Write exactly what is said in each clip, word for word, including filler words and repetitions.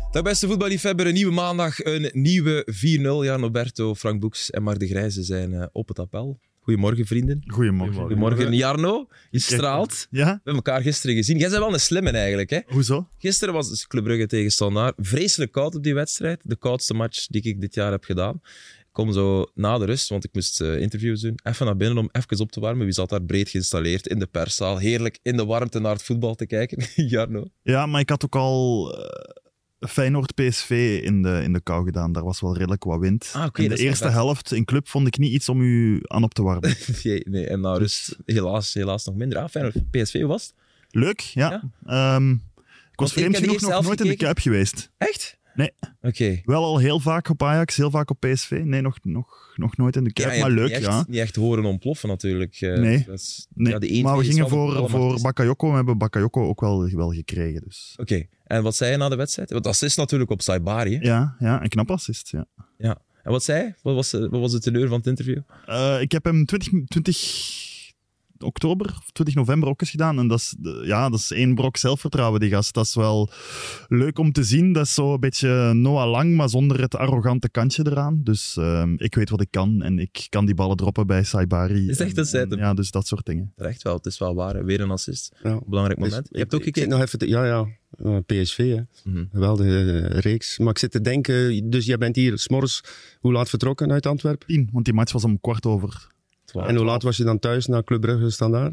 Dag beste voetballiefhebber, een nieuwe maandag, een nieuwe vier nul. Ja, Roberto, Frank Boeks en Mark de Grijze zijn uh, op het appel. Goedemorgen, vrienden. Goedemorgen. Goedemorgen, Jarno. Je straalt. Ja? We hebben elkaar gisteren gezien. Jij bent wel een slimme eigenlijk, hè? Hoezo? Gisteren was het Club Brugge tegen Standaard. Vreselijk koud op die wedstrijd. De koudste match die ik dit jaar heb gedaan. Ik kom zo na de rust, want ik moest uh, interviews doen, even naar binnen om even op te warmen. Wie zat daar breed geïnstalleerd in de perszaal? Heerlijk in de warmte naar het voetbal te kijken. Jarno. Ja, maar ik had ook al... Uh... Feyenoord P S V in de, in de kou gedaan. Daar was wel redelijk wat wind. Ah, okay, in de eerste helft in club vond ik niet iets om u aan op te warmen. nee, nee, en nou rust helaas, helaas nog minder. Ah, Feyenoord P S V was het? Leuk, ja. ja? Um, ik was vreemd genoeg nog nooit gekeken? in de Kuip geweest. Echt? Nee. Oké. Okay. Wel al heel vaak op Ajax, heel vaak op P S V. Nee, nog, nog, nog nooit in de Kuip, ja, maar leuk, niet echt, ja. Niet echt horen ontploffen natuurlijk. Uh, nee, dat is, nee. Ja, de maar we gingen voor, voor Bakayoko. We hebben Bakayoko ook wel, wel gekregen. Dus. Oké, okay. En wat zei je na de wedstrijd? Want assist natuurlijk op Saibari. Hè? Ja, ja, een knap assist, ja. Ja. En wat zei hij? Wat was, wat was de teneur van het interview? Uh, ik heb hem twintig oktober, twintig november ook eens gedaan. En dat is, ja, dat is één brok zelfvertrouwen, die gast. Dat is wel leuk om te zien. Dat is zo een beetje Noah Lang, maar zonder het arrogante kantje eraan. Dus uh, ik weet wat ik kan en ik kan die ballen droppen bij Saibari. Is echt een zijde? Ja, dus dat soort dingen. Echt wel, het is wel waar. Weer een assist. Ja. Belangrijk moment. Dus, je hebt ook gekeken? Nog even te, ja, ja. Uh, P S V, hè. Mm-hmm. Geweldige uh, reeks. Maar ik zit te denken, dus jij bent hier 's morgens, hoe laat vertrokken uit Antwerpen? Tien, want die match was om kwart over. twaalf. En hoe laat was je dan thuis naar Club Brugge Standaard?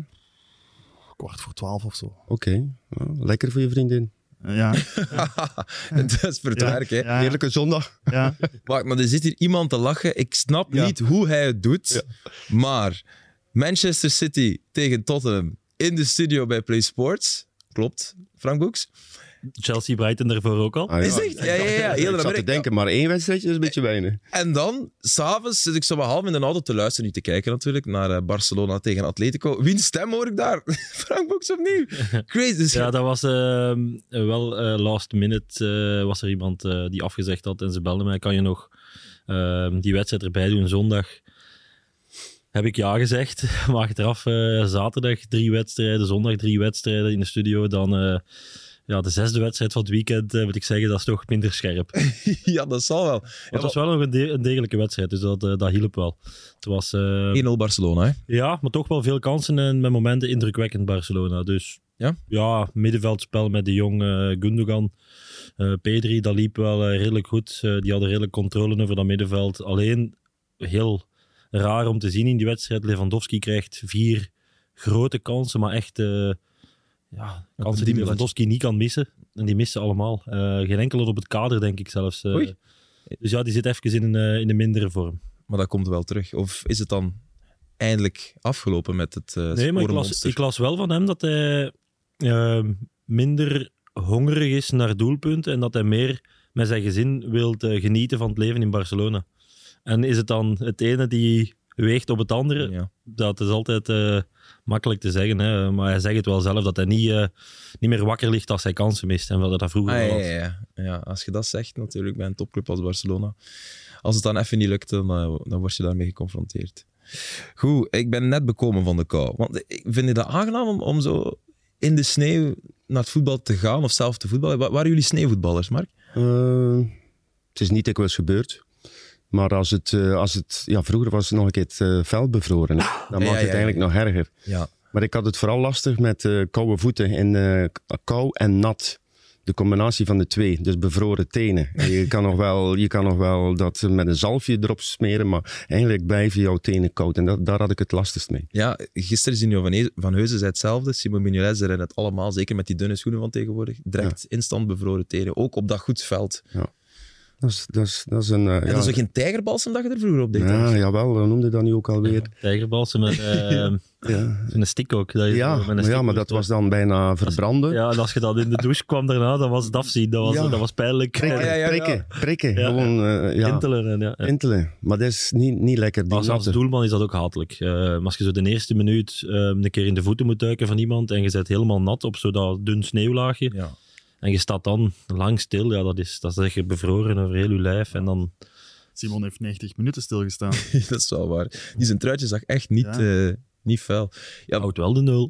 Kwart voor twaalf of zo. Oké, okay. Ja, lekker voor je vriendin. Ja. Dat is voor het ja, werk, hè. Ja. Heerlijke zondag. Ja. Wacht, maar er zit hier iemand te lachen. Ik snap ja. niet hoe hij het doet, ja. maar Manchester City tegen Tottenham in de studio bij Play Sports. Klopt, Frank Boeks. Chelsea Brighton daarvoor ook al. Ah, ja. Is echt? Ja, ja, ja. Heel ik zat te denken, maar één wedstrijdje is een beetje weinig. En dan, s'avonds, zit ik zo wat half in de auto te luisteren, niet te kijken natuurlijk, naar Barcelona tegen Atletico. Wiens stem hoor ik daar? Frank Boeks opnieuw. Crazy. Ja, dat was uh, wel uh, last minute. Uh, was er iemand uh, die afgezegd had en ze belde mij. Kan je nog uh, die wedstrijd erbij doen zondag? Heb ik ja gezegd. Maar achteraf uh, zaterdag drie wedstrijden, zondag drie wedstrijden in de studio. Dan... Uh, Ja, de zesde wedstrijd van het weekend, uh, moet ik zeggen, dat is toch minder scherp. Ja, dat zal wel. Het ja, was wel nog een, de- een degelijke wedstrijd, dus dat, uh, dat hielp wel. Het was uh, één nul Barcelona, hè? Ja, maar toch wel veel kansen en met momenten indrukwekkend Barcelona. Dus ja, ja middenveldspel met de jong uh, Gundogan. Uh, Pedri, dat liep wel uh, redelijk goed. Uh, die hadden redelijk controle over dat middenveld. Alleen, heel raar om te zien in die wedstrijd. Lewandowski krijgt vier grote kansen, maar echt... Uh, Ja, kansen die Lewandowski niet kan missen. En die missen allemaal. Uh, geen enkele op het kader, denk ik zelfs. Uh, Oei. Dus ja, die zit even in een, uh, in een mindere vorm. Maar dat komt wel terug. Of is het dan eindelijk afgelopen met het uh, Nee, maar ik las, ik las wel van hem dat hij uh, minder hongerig is naar doelpunten en dat hij meer met zijn gezin wil uh, genieten van het leven in Barcelona. En is het dan het ene die weegt op het andere? Ja. Dat is altijd... Uh, makkelijk te zeggen, hè? Maar hij zegt het wel zelf dat hij niet, uh, niet meer wakker ligt als hij kansen mist en dat dat vroeger ah, was. Ja, ja, ja, als je dat zegt natuurlijk bij een topclub als Barcelona. Als het dan even niet lukt, dan, uh, dan word je daarmee geconfronteerd. Goed, ik ben net bekomen van de kou. Want ik vind je dat aangenaam om, om zo in de sneeuw naar het voetbal te gaan of zelf te voetballen? Waren jullie sneeuwvoetballers, Mark? Uh, het is niet dikwijls gebeurd. Maar als het, uh, als het, ja, vroeger was het nog een keer het uh, veld bevroren. Dan maakt ja, ja, het eigenlijk ja. nog erger. Ja. Maar ik had het vooral lastig met uh, koude voeten en uh, kou en nat. De combinatie van de twee, dus bevroren tenen. Je kan nog wel, je kan nog wel dat met een zalfje erop smeren, maar eigenlijk blijven jouw tenen koud. En dat, daar had ik het lastigst mee. Ja, gisteren Zinio van, e- van Heuzen zei hetzelfde. Simon Mignolet zei het allemaal, zeker met die dunne schoenen van tegenwoordig. Direct ja. instant bevroren tenen, ook op dat goed veld. Ja. Dat is, dat is, dat is een... Uh, ja, ja. dat is ook geen tijgerbalsem dat je er vroeger op deed? Ja, jawel, dat noemde dat nu ook alweer. Ja, tijgerbalsem met, uh, ja. met een stick ook. Dat ja, met een maar, stick ja, maar dat was dan bijna verbranden. Ja, en als je dan in de douche kwam daarna, dan was het afzien. Dat was, ja. dat was pijnlijk. Prikken, ja, ja, ja. prikken, prikken. Ja. Gewoon, uh, ja. Intelen. Ja, ja. Intelen. Maar dat is niet, niet lekker. Als, als doelman is dat ook hatelijk. Uh, maar als je zo de eerste minuut uh, een keer in de voeten moet duiken van iemand en je zit helemaal nat op zo dat dun sneeuwlaagje... Ja. En je staat dan lang stil, ja, dat is, dat is echt bevroren over heel je lijf. En dan... Simon heeft negentig minuten stilgestaan. Dat is wel waar. Die zijn truitje zag echt niet, ja. uh, niet vuil. Ja, houdt wel de nul.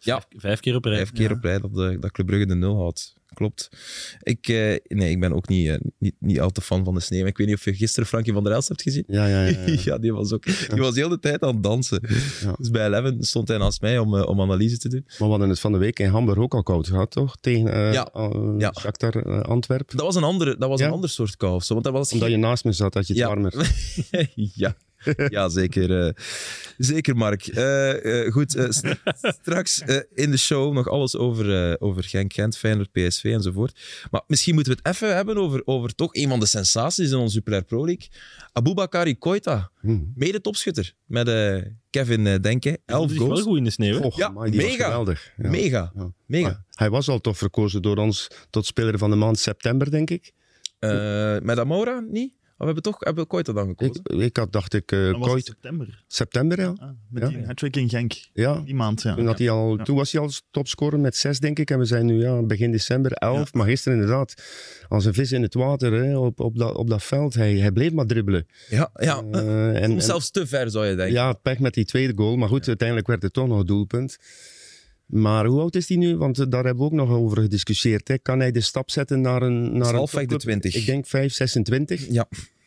Ja. Vijf, vijf keer op rij. Vijf keer Ja. op rij dat, de, dat Club Brugge de nul houdt. Klopt. Ik, eh, nee, ik ben ook niet, eh, niet, niet al te fan van de sneeuw. Ik weet niet of je gisteren Frankie van der Elst hebt gezien. Ja, ja, ja. ja. Ja, die was ook. Die was de hele tijd aan het dansen. Ja. Dus bij Eleven stond hij naast mij om, uh, om analyse te doen. Maar we hadden het van de week in Hamburg ook al koud gehad, toch? Tegen uh, Ja. uh, Ja. Shakhtar uh, Antwerpen. Dat was een, andere, dat was Ja. een ander soort kou. of zo, Want dat was Omdat je naast me zat, dat je het Ja. warmer. ja. Ja, zeker. eh, zeker, Mark. Eh, eh, goed, eh, s- straks eh, in de show nog alles over, eh, over Genk, Gent, Feyenoord, P S V enzovoort. Maar misschien moeten we het even hebben over, over toch een van de sensaties in onze Jupiler Pro League. Aboubakari Koita, Hmm. mede topschutter met eh, Kevin eh, Denke. Elf Dat is wel goals. goed in de sneeuw. hè? Och, Ja, amai, die was mega. geweldig. Ja. Mega. Ja. Mega. Maar hij was al toch verkozen door ons tot speler van de maand september, denk ik. Eh, met Amoura niet? Of hebben we toch hebben we Koita dan gekozen? Ik, ik had, dacht ik, uh, Dat was in Koit. september. September, ja. Ah, met Ja. die hat-trick in Genk. Ja. Die maand, ja. Toen, had hij al, Ja. toen was hij al topscorer met zes, denk ik. En we zijn nu ja, begin december elf. Maar gisteren inderdaad, als een vis in het water hè, op, op, dat, op dat veld. Hij, hij bleef maar dribbelen. Ja, ja. Eh, en, Soms en- zelfs te ver, zou je denken. ja, pech met die tweede goal. Maar goed, uiteindelijk werd het toch nog een doelpunt. Maar hoe oud is hij nu? Want eh, daar hebben we ook nog over gediscussieerd. Hè. Kan hij de stap zetten naar een naar een halfweg de topclub? twintig. Ik denk vijf, zesentwintig. Ja.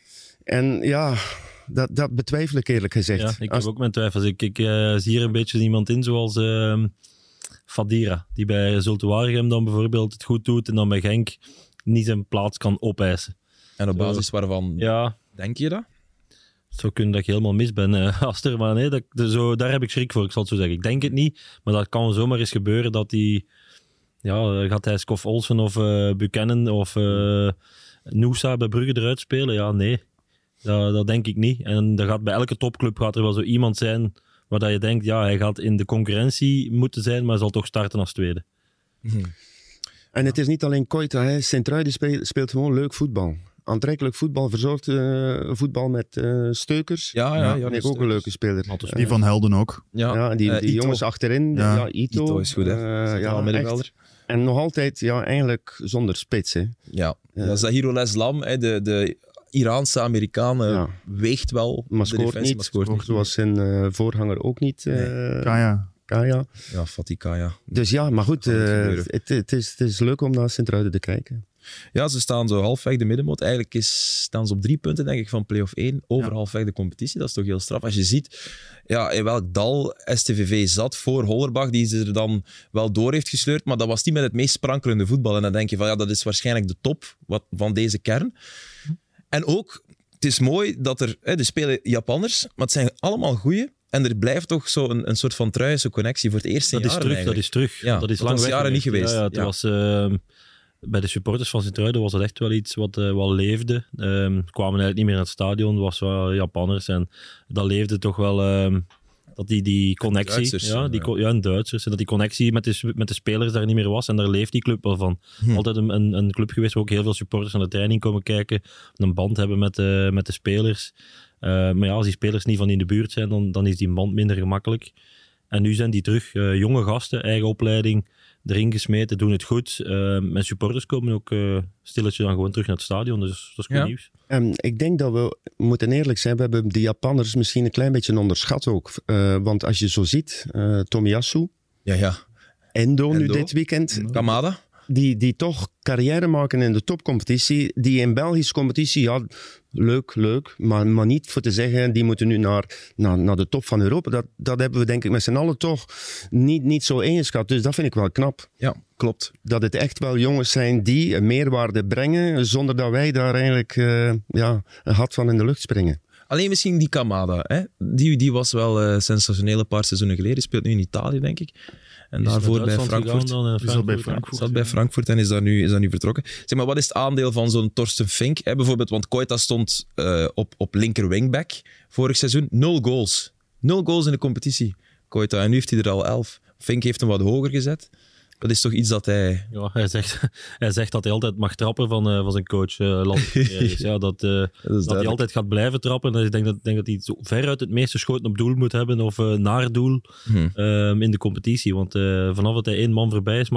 En ja, dat, dat betwijfel ik eerlijk gezegd. Ja, ik Als- heb ook mijn twijfels. Ik, ik eh, zie hier een beetje iemand in zoals ehm, Fadira, die bij Zulte Waregem dan bijvoorbeeld het goed doet en dan bij Genk niet zijn plaats kan opeisen. En op Zo. basis waarvan Ja, denk je dat? het zou kunnen dat ik helemaal mis ben, eh, Aster, maar nee, dat, de- zo, daar heb ik schrik voor, ik zal het zo zeggen. Ik denk het niet, maar dat kan zomaar eens gebeuren dat hij, ja, eh, gaat hij Scoff Olsen of eh, Buchanan of uh, Noosa bij Brugge eruit spelen? Ja, nee, dat, dat denk ik niet. En dat gaat, bij elke topclub gaat er wel zo iemand zijn waar dat je denkt, ja, hij gaat in de concurrentie moeten zijn, maar zal toch starten als tweede. En het is niet alleen Koita. hè. Sint-Truiden speelt, speelt gewoon leuk voetbal. Aantrekkelijk voetbal, verzorgd eh, voetbal met eh, steukers. Ja, ja, ja. vind ik ook een leuke speler. Mattes Die van Helden ook. Ja, Ja, en die, eh, die Ito. jongens achterin. Ja. Ja, Ito. Ito is goed, hè? Eh, Centraal ja, middenvelder. echt. En nog altijd, ja, eigenlijk zonder spits. Hè. Ja, Ja. ja Zahiro Leslam, hè, de, de Iraanse Amerikaan, eh, Ja. weegt wel Maar de scoort defensie, niet. maar scoort niet. Zoals zijn eh, voorganger ook niet. eh Kaya. Kaya. Ja, Fatikaya. Dus ja, maar goed, Dat gaat niet eh, gebeuren. het, het, is, het is leuk om naar Sint-Truiden te kijken. Ja, ze staan zo halfweg de middenmoot. Eigenlijk is, staan ze op drie punten, denk ik, van play-off één. Over Ja. halfweg de competitie. Dat is toch heel straf. Als je ziet ja, in welk dal S T V V zat voor Hollerbach, die ze er dan wel door heeft gesleurd, maar dat was niet met het meest sprankelende voetbal. En dan denk je van, ja, dat is waarschijnlijk de top wat, van deze kern. En ook, het is mooi dat er... Hè, er spelen Japanners, maar het zijn allemaal goeie. En er blijft toch zo een, een soort van truise connectie voor het eerste Dat is jaar. terug, dat is terug. Ja, dat is dat lang was weg jaren niet geweest. Ja, ja, het Ja. was, ehm, bij de supporters van Sint-Truiden was dat echt wel iets wat eh, wel leefde. Ehm kwamen eigenlijk niet meer naar het stadion, was wel Japanners. En dat leefde toch wel... ehm, dat die, die connectie... Duitsers, ja, die, ja. co- ja, en Duitsers. En dat die connectie met de, met de spelers daar niet meer was. En daar leeft die club wel van. Hm. Altijd een, een, een club geweest waar ook heel veel supporters aan de training komen kijken. Een band hebben met de, met de spelers. Uh, maar ja, als die spelers niet van in de buurt zijn, dan, dan is die band minder gemakkelijk. En nu zijn die terug. Uh, jonge gasten, eigen opleiding, erin gesmeten, doen het goed. Uh, mijn supporters komen ook uh, stilletje dan gewoon terug naar het stadion. Dus dat is goed Ja. nieuws. En ik denk dat we moeten eerlijk zijn, we hebben de Japanners misschien een klein beetje onderschat ook. Uh, want als je zo ziet, uh, Tomiyasu, Ja, ja. Endo, nu Endo. dit weekend, Kamada? die, die toch carrière maken in de topcompetitie, die in Belgische competitie, ja, leuk, leuk, maar, maar niet voor te zeggen, die moeten nu naar, naar, naar de top van Europa. Dat, dat hebben we denk ik met z'n allen toch niet, niet zo ingeschat. Dus dat vind ik wel knap. Ja, klopt. Dat het echt wel jongens zijn die een meerwaarde brengen, zonder dat wij daar eigenlijk uh, ja, een hat van in de lucht springen. Alleen misschien die Kamada. Hè? Die, die was wel uh, sensationeel een paar seizoenen geleden. Die speelt nu in Italië, denk ik. En Die is daarvoor naar bij Duitsland Frankfurt. gegaan dan, uh, Die zat bij Frankfurt, ja. Frankfurt. Zat bij Frankfurt en is daar nu, is daar nu vertrokken. Zeg maar, wat is het aandeel van zo'n Torsten Fink? Hè, bijvoorbeeld, want Koita stond uh, op, op linker wingback vorig seizoen. Nul goals. Nul goals in de competitie, Koita. En nu heeft hij er al elf. Fink heeft hem wat hoger gezet. Dat is toch iets dat hij... Ja, hij zegt, hij zegt dat hij altijd mag trappen van, uh, van zijn coach. Uh, Land. ja, dat, uh, dat, dat hij altijd gaat blijven trappen. En ik denk dat, denk dat hij zo veruit het meeste schoten op doel moet hebben of uh, naar doel Hmm. um, in de competitie. Want uh, vanaf dat hij één man voorbij is, mag op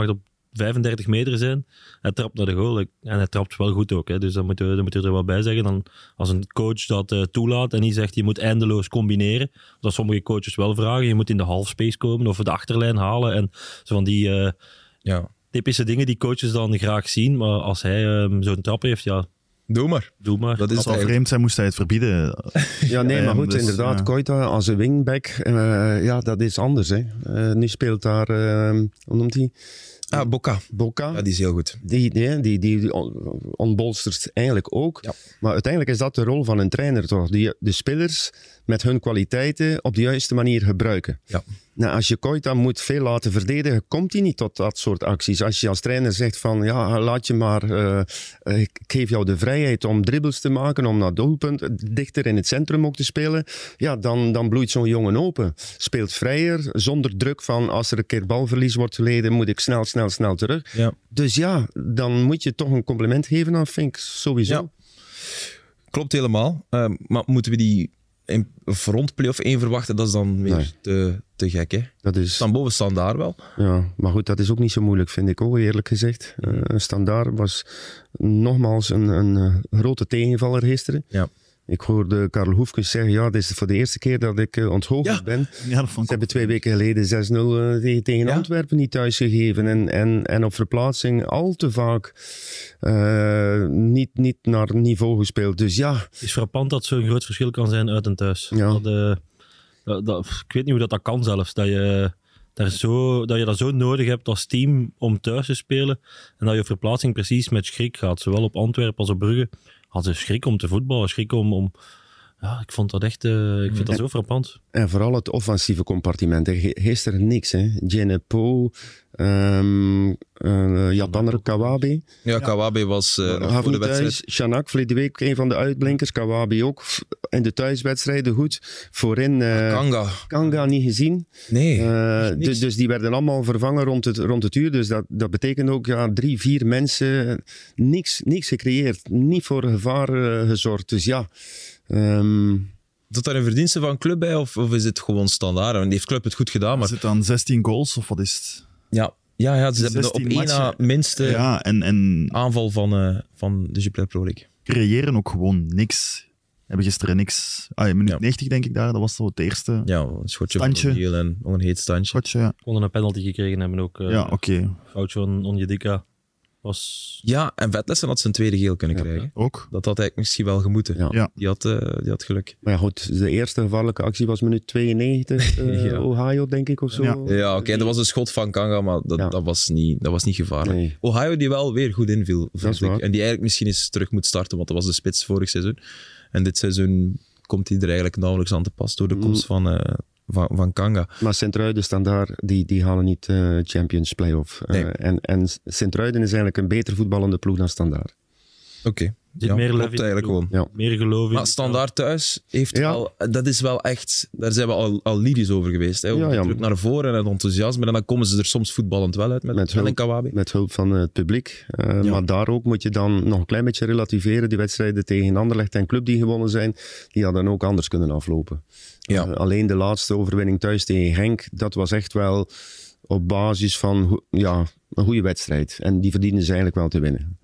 vijfendertig meter zijn. Hij trapt naar de goal. En hij trapt wel goed ook. Hè. Dus dat moet, je, dat moet je er wel bij zeggen. Dan, als een coach dat uh, toelaat en die zegt je moet eindeloos combineren. Dat sommige coaches wel vragen. Je moet in de halfspace komen of de achterlijn halen. En zo van die uh, Ja. typische dingen die coaches dan graag zien. Maar als hij uh, zo'n trap heeft, ja, Doe maar. doe maar. Dat is Het zou eigenlijk... vreemd zijn, moest hij het verbieden. Ja, nee, maar Ehm, goed, dus, inderdaad. ja. Koita als een wingback, uh, ja, dat is anders. Hè. Uh, nu speelt daar, uh, hoe noemt hij? Ah, Boca. Boca. Ja, die is heel goed. Die, die, die, die on- ontbolstert eigenlijk ook. Ja. Maar uiteindelijk is dat de rol van een trainer, toch? Die de spelers met hun kwaliteiten op de juiste manier gebruiken. Ja. Nou, als je Koita moet veel laten verdedigen, komt hij niet tot dat soort acties. Als je als trainer zegt van, ja, laat je maar, uh, uh, ik geef jou de vrijheid om dribbles te maken, om naar doelpunt, dichter in het centrum ook te spelen, ja, dan, dan bloeit zo'n jongen open. Speelt vrijer, zonder druk van, als er een keer balverlies wordt geleden, moet ik snel, snel, snel terug. Ja. Dus ja, dan moet je toch een compliment geven aan Fink, sowieso. Ja. Klopt helemaal. Uh, maar moeten we die in front play-off één verwachten? Dat is dan weer Nee. te, te gek, hè? Dat is, Staan boven standaard wel. ja, maar goed, dat is ook niet zo moeilijk, vind ik ook, eerlijk gezegd. Uh, Standaard was nogmaals een, een uh, grote tegenvaller gisteren. Ja. Ik hoorde Karel Hoefkens zeggen, ja, dit is voor de eerste keer dat ik uh, onthoogd Ja. ben. Ja, dat vond Ze ik hebben twee weken geleden zes nul uh, tegen, tegen Ja. Antwerpen niet thuisgegeven. En, en, en op verplaatsing al te vaak uh, niet, niet naar niveau gespeeld. Dus ja, Het is frappant dat zo'n groot verschil kan zijn uit en thuis. Ja. Dat, uh, dat, dat- ik weet niet hoe dat, dat kan zelfs. Dat je, daar zo, dat je dat zo nodig hebt als team om thuis te spelen. En dat je verplaatsing precies met schrik gaat. Zowel op Antwerpen als op Brugge. Hadden ze schrik om te voetballen. Schrik om... om ja, ik vond dat echt... uh, ik vind dat zo frappant. en vooral het offensieve compartiment. hè. Ge- Gisteren niks, hè. Genepo, um, uh, Japaner Kawabe. Ja, Kawabe was uh, nog voor de Havend wedstrijd. thuis, Shanak verleden week, een van de uitblinkers. Kawabe ook, f- in de thuiswedstrijden goed. Voorin uh, Kanga. Kanga niet gezien. Nee. Uh, niks. dus, dus die werden allemaal vervangen rond het, rond het uur. Dus dat, dat betekent ook ja, drie, vier mensen. Niks, niks gecreëerd. Niet voor gevaar uh, gezorgd. Dus ja... Um, Zat daar een verdienste van club bij, of, of is het gewoon standaard? Want heeft club het goed gedaan, maar Is het dan zestien goals of wat is het? ja, ja, ja ze hebben de op zestien één na matchen. minste Ja, en, en aanval van, uh, van de Jupiler Pro League. creëren ook gewoon niks. Hebben gisteren niks. Ah, in minuut Ja. negentig denk ik daar, dat was zo het eerste Ja, een schotje Standje. van O'Neill en nog een heet standje. schotje. Ja, Konden een penalty gekregen hebben ook. Uh, ja oké. Okay. Foutje van Onjedika. Was... Ja, en Vetlessen had zijn tweede geel kunnen Ja. krijgen. Ook. Dat had eigenlijk misschien wel gemoeten. ja. Ja. Die, had, uh, die had geluk. Maar ja, goed, de eerste gevaarlijke actie was minuut tweeënnegentig. Uh, Ja. Ohio, denk ik, of zo. Ja. Ja, oké, dat was een schot van Kanga, maar dat, Ja. dat, was, niet, dat was niet gevaarlijk. Nee. Ohio die wel weer goed inviel, Dat vond is ik. waar. En die eigenlijk misschien eens terug moet starten, want dat was de spits vorig seizoen. En dit seizoen komt hij er eigenlijk nauwelijks aan te pas door de komst van, uh, van, van Kanga. Maar Sint-Truiden staan daar, die, die halen niet uh, Champions Playoff. Uh, Nee. En, en Sint-Truiden is eigenlijk een beter voetballende ploeg dan Standaard. Oké, Zit ja, meer klopt lef in de eigenlijk ploeg. gewoon. Ja. Meer geloof in. Maar Standaard thuis heeft Ja. wel, dat is wel echt, daar zijn we al, al lyrisch over geweest. Hè, over Ja, de ja. druk naar voren en het enthousiasme. En dan komen ze er soms voetballend wel uit met, Met met, hulp. een Kawabe. Met hulp van uh, het publiek. Uh, Ja. Maar daar ook moet je dan nog een klein beetje relativeren. Die wedstrijden tegen Anderlecht en Club die gewonnen zijn, die hadden ook anders kunnen aflopen. Ja. Uh, alleen de laatste overwinning thuis tegen Genk, dat was echt wel op basis van go- ja, een goede wedstrijd. En die verdienen ze eigenlijk wel te winnen.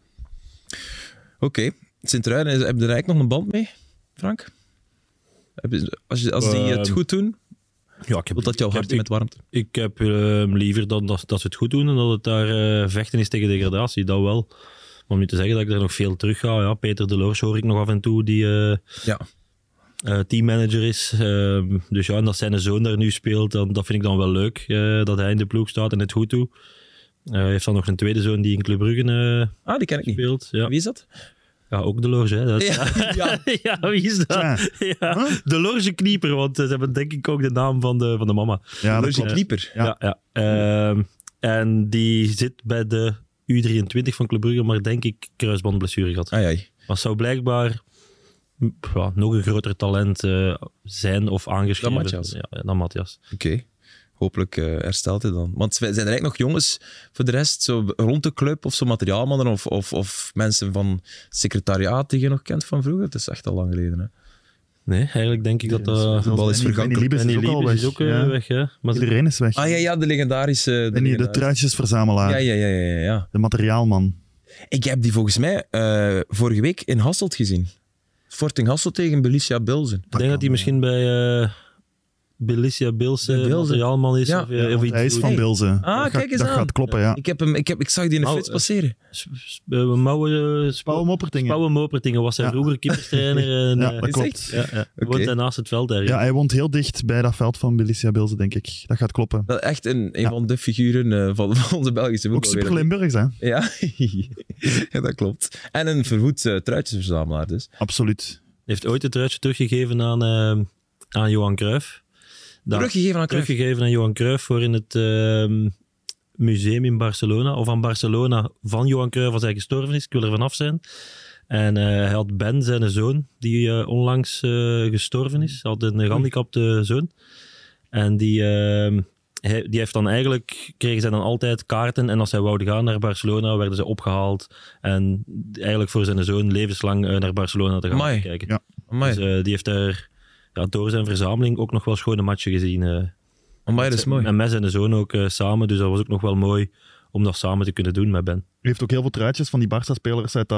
Oké, Sint-Truiden, heb je er eigenlijk nog een band mee, Frank? Heb je- Als, je, als die het Ehm, goed doen, Ja, ik heb, wilt dat jouw ik heb- hart met warmte? Ik heb uh, liever dan dat, dat ze het goed doen en dat het daar uh, vechten is tegen degradatie. Dat wel. Maar om nu te zeggen dat ik er nog veel terug ga. Ja, Peter de Loors hoor ik nog af en toe, die uh, Ja. uh, teammanager is. Uh, dus ja, en dat zijn zoon daar nu speelt, dan, dat vind ik dan wel leuk. Uh, dat hij in de ploeg staat en het goed doet. Uh, hij heeft dan nog een tweede zoon die in Club Brugge uh, Ah, die ken ik niet. speelt. Ja. Wie is dat? Ja, ook de Loge, hè. Dat is- Ja, ja. ja, wie is dat? Ja. Ja, de Loge Knieper, want ze hebben denk ik ook de naam van de, van de mama. Ja, dat Logie klopt. Knieper. Ja, ja. Ehm, en die zit bij de U drieëntwintig van Club Brugge, maar denk ik kruisbandblessure gehad. Ai, ai. Maar zou blijkbaar m, ja, nog een groter talent eh, zijn of aangeschreven. Dan Matthias. Ja, dan Matthias. Oké. Hopelijk uh, herstelt hij dan. Want zijn er eigenlijk nog jongens voor de rest, zo rond de club of zo materiaalmannen of, of, of mensen van het secretariaat die je nog kent van vroeger? Het is echt al lang geleden, hè? Nee, eigenlijk denk ik dat dat... de bal is vergankelijk. Benny Benny Liebes is ook al Liebes weg. is ook eh, Ja. weg, hè. Maar Iedereen is weg. Ah ja, ja, de legendarische... De Benny, de legendarische- truitjesverzamelaar. Ja, ja, ja, ja, ja. De materiaalman. Ik heb die volgens mij uh, vorige week in Hasselt gezien. Sporting Hasselt tegen Belicia Bilzen. ik denk dat hij misschien bij uh, Belicia Bilze Bij Bilze. materiaalman is. Ja. Of, Ja, of iets hij is van Hey. Bilze. Ah, dat kijk gaat, eens dat aan. gaat kloppen, ja. Ik, heb hem, ik, heb, ik zag die in de Oh, flits eh, passeren. S- s- uh, Mouwen, uh, Pauw Moppertingen. Spouwen Mopertingen was zijn Ja. vroeger keeperstrainer. En, Ja, uh, dat is klopt. echt? ja, ja. Oké. Woont hij naast het veld daar. Ja, hij woont heel dicht bij dat veld van Belicia Bilze, denk ik. Dat gaat kloppen. Dat is echt een, een Ja. van de figuren uh, van, van onze Belgische Ook voetbalwereld. super Limburgs, hè? Ja. Ja, dat klopt. En een verwoed uh, truitjesverzamelaar dus. Absoluut. Heeft ooit het truitje teruggegeven aan, uh, aan Johan Cruijff. Dat- Teruggegeven aan Cruijff. teruggegeven aan Johan Cruijff voor in het uh, museum in Barcelona. Of aan Barcelona van Johan Cruijff als hij gestorven is. Ik wil er vanaf zijn. En uh, hij had Ben, zijn zoon, die uh, onlangs uh, gestorven is. Hij had een gehandicapte zoon. En die, uh, hij, die heeft dan eigenlijk, kregen zij dan altijd kaarten. En als zij wouden gaan naar Barcelona, werden ze opgehaald. En eigenlijk voor zijn zoon levenslang uh, naar Barcelona te gaan Amai. kijken. Ja. Amai, Dus uh, die heeft daar ja, door zijn verzameling ook nog wel schone matchen gezien. Uh, Amai, dat is mooi. En met zijn zoon ook uh, samen. Dus dat was ook nog wel mooi om dat samen te kunnen doen met Ben. Hij heeft ook heel veel truitjes van die Barça-spelers uit dat,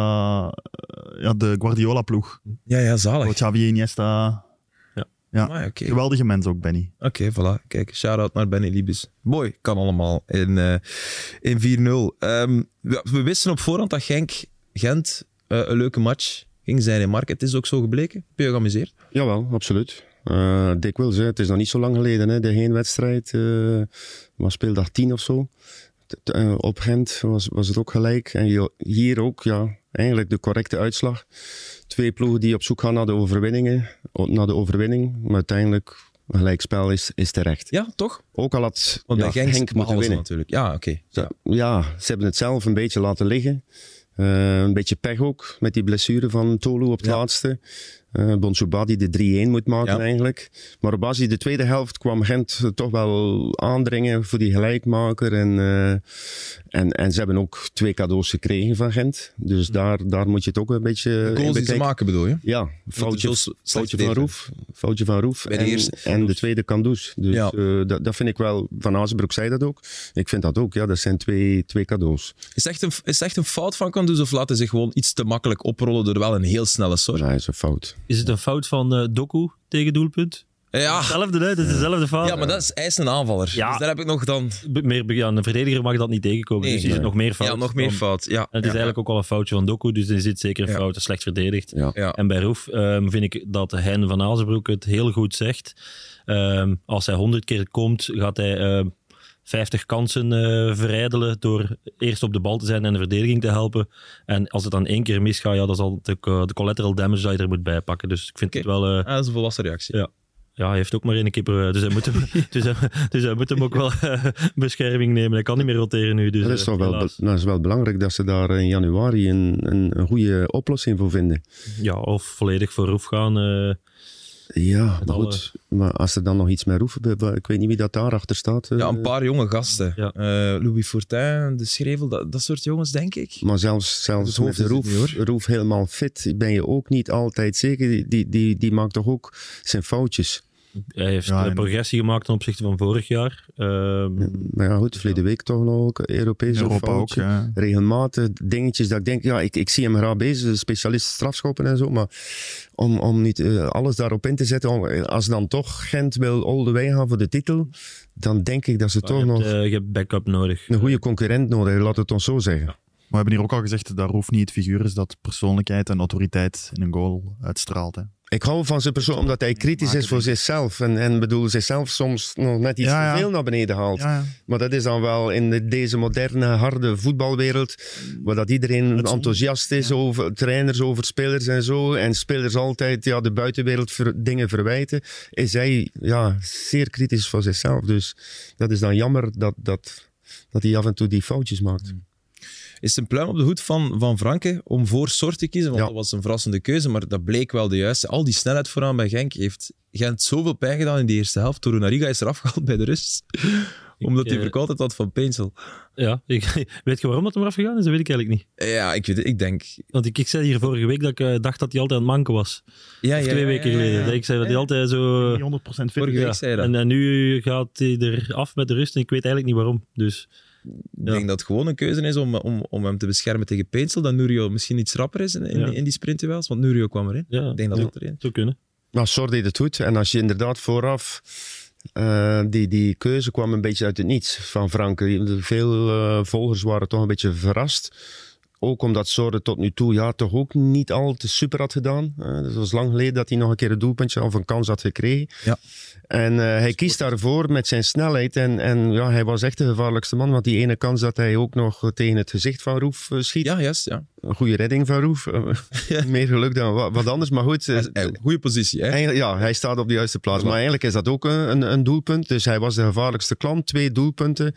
uh, ja, de Guardiola-ploeg. Ja, ja, Zo zalig. Xavi, Iniesta. Ja. Amai, oké. Geweldige mens ook, Benny. Oké, voilà. Kijk, shout-out naar Benny Liebes. Mooi, kan allemaal in, uh, in vier nul. Um, we, we wisten op voorhand dat Genk, Gent uh, een leuke match ging zijn in Mark. Het is ook zo gebleken. Ben je geamuseerd? Jawel, absoluut. Uh, dikwijls, hè. Het is nog niet zo lang geleden, hè. De heenwedstrijd uh, was speeldag tien of zo. T- t- uh, op Gent was, was het ook gelijk. En je- hier ook, ja, eigenlijk de correcte uitslag. Twee ploegen die op zoek gaan naar de overwinningen, o- naar de overwinning. Maar uiteindelijk, een gelijkspel is, is terecht. Ja, toch? Ook al had Want ja, bij Genk, Genk moeten behalen ze winnen. natuurlijk. Ja, oké. Okay. Ja. Ja, ze hebben het zelf een beetje laten liggen. Uh, een beetje pech ook, met die blessure van Tolu op het Ja. laatste. Uh, Bonsuba die de drie-een moet maken Ja. eigenlijk. Maar op basis de tweede helft kwam Gent toch wel aandringen voor die gelijkmaker. En, uh, en, en ze hebben ook twee cadeaus gekregen van Gent. Dus daar, daar moet je het ook een beetje De in goals die ze bekijken. maken bedoel je? Ja, foutje, zo slecht foutje van verdedigen. Roef. Foutje van Roef. Bij de En, eerste. en de tweede Kandus. Dus Ja. uh, dat, dat vind ik wel... Van Azenbroek zei dat ook. Ik vind dat ook. Ja, dat zijn twee, twee cadeaus. Is het echt een, is het echt een fout van Kandus of laten ze zich gewoon iets te makkelijk oprollen door wel een heel snelle soort? Dat is een fout. Is het een fout van uh, Doku tegen doelpunt? Ja. Hetzelfde, hè? Het is dezelfde fout. Ja, maar dat is, hij is een aanvaller. Ja. Dus daar heb ik nog dan... Be- meer, be- ja, een verdediger mag dat niet tegenkomen. Nee, dus is het nee. nog meer fout. Ja, nog meer dan- fout. Ja. En het is Ja. eigenlijk ook wel een foutje van Doku, dus er zit zeker een Ja. fout, slecht verdedigd. Ja. Ja. En bij Roef um, vind ik dat Hein van Azenbroek het heel goed zegt. Um, als hij honderd keer komt, gaat hij um, vijftig kansen uh, verijdelen door eerst op de bal te zijn en de verdediging te helpen. En als het dan één keer misgaat, ja, dat is al de, de collateral damage dat je er moet bijpakken. Dus ik vind Oké. het wel... Uh, Ah, dat is een volwassen reactie. Ja. Ja, hij heeft ook maar één keeper, dus hij moet hem, dus hij, dus hij moet hem ook wel uh, bescherming nemen. Hij kan niet meer roteren nu. Dus, Dat is uh, toch wel, helaas. be- dat is wel belangrijk dat ze daar in januari een, een, een goede oplossing voor vinden. Ja, of volledig voor Roef gaan. Uh, Ja, maar alle- goed. Maar als er dan nog iets meer roepen, ik weet niet wie dat daarachter staat. eh, Ja, een paar jonge gasten. Ja. Uh, Louis Fortin, De Schrevel, dat, dat soort jongens, denk ik. Maar zelfs, zelfs Het hoofd met is het Roef, niet, Roef helemaal fit ben je ook niet altijd zeker. Die, die, die, die maakt toch ook zijn foutjes. hij heeft Ja, uh, en- progressie gemaakt ten opzichte van vorig jaar. Uh, Maar ja, goed, verleden week toch nog ook Europees In Europa ook. foutje. Ja. Regelmatig dingetjes dat ik denk, ja, ik, ik zie hem graag bezig, specialist strafschoppen en zo, maar om, om niet uh, alles daarop in te zetten, om, als dan toch Gent wil all the way gaan voor de titel, dan denk ik dat ze maar toch je, hebt, nog uh, je hebt backup nodig. een goede concurrent nodig hebben, laat het ons zo zeggen. Maar we hebben hier ook al gezegd dat Roef niet het figuur is dat persoonlijkheid en autoriteit in een goal uitstraalt. Hè. Ik hou van zijn persoon omdat hij kritisch is voor zichzelf en, en bedoel, zichzelf soms nog net iets Ja, ja. te veel naar beneden haalt. Ja, ja. Maar dat is dan wel in de- deze moderne, harde voetbalwereld, waar dat iedereen Het- enthousiast is ja. over trainers, over spelers en zo, en spelers altijd ja, de buitenwereld ver- dingen verwijten, is hij ja, zeer kritisch voor zichzelf. Dus dat is dan jammer dat, dat, dat hij af en toe die foutjes maakt. is het een pluim op de hoed van, van Franke om voor Sort te kiezen, want Ja. dat was een verrassende keuze, maar dat bleek wel de juiste. Al die snelheid vooraan bij Genk heeft Gent zoveel pijn gedaan in die eerste helft. Torunariga is eraf gehaald bij de rust, omdat hij eh, verkoud had van Peensel. Ja, ik, weet je waarom dat hem eraf gegaan is? Dat weet ik eigenlijk niet. Ja, ik, weet, het, ik denk... Want ik, ik zei hier vorige week dat ik uh, dacht dat hij altijd aan het manken was. Ja, Of ja, twee ja, weken ja, ja, geleden. ja. Ik zei dat hij Ja. altijd zo... Niet honderd procent fit. Vorige week Ja. zei je dat. En, en nu gaat hij er af met de rust en ik weet eigenlijk niet waarom. Dus Ik denk dat het gewoon een keuze is om, om, om hem te beschermen tegen Peensel, dat Nurio misschien iets rapper is in, in, Ja. in die sprintduels, want Nurio kwam erin. ja, Ik denk dat Ja. ook erin. zou kunnen. Maar Sor deed het goed. En als je inderdaad vooraf... Uh, die, die keuze kwam een beetje uit het niets van Franke. Veel uh, volgers waren toch een beetje verrast. Ook omdat Sor het tot nu toe ja, toch ook niet al te super had gedaan. Uh, het was lang geleden dat hij nog een keer een doelpuntje of een kans had gekregen. Ja. En uh, hij kiest daarvoor met zijn snelheid. En, en ja, hij was echt de gevaarlijkste man. Want die ene kans dat hij ook nog tegen het gezicht van Roef uh, schiet. Ja, juist, ja. Een goede redding van Roef. Uh, Meer geluk dan wat, wat anders. Maar goed, uh, Goede positie, hè? eigenlijk, ja, hij staat op de juiste plaats. Voilà. Maar eigenlijk is dat ook een, een doelpunt. Dus hij was de gevaarlijkste klant. Twee doelpunten.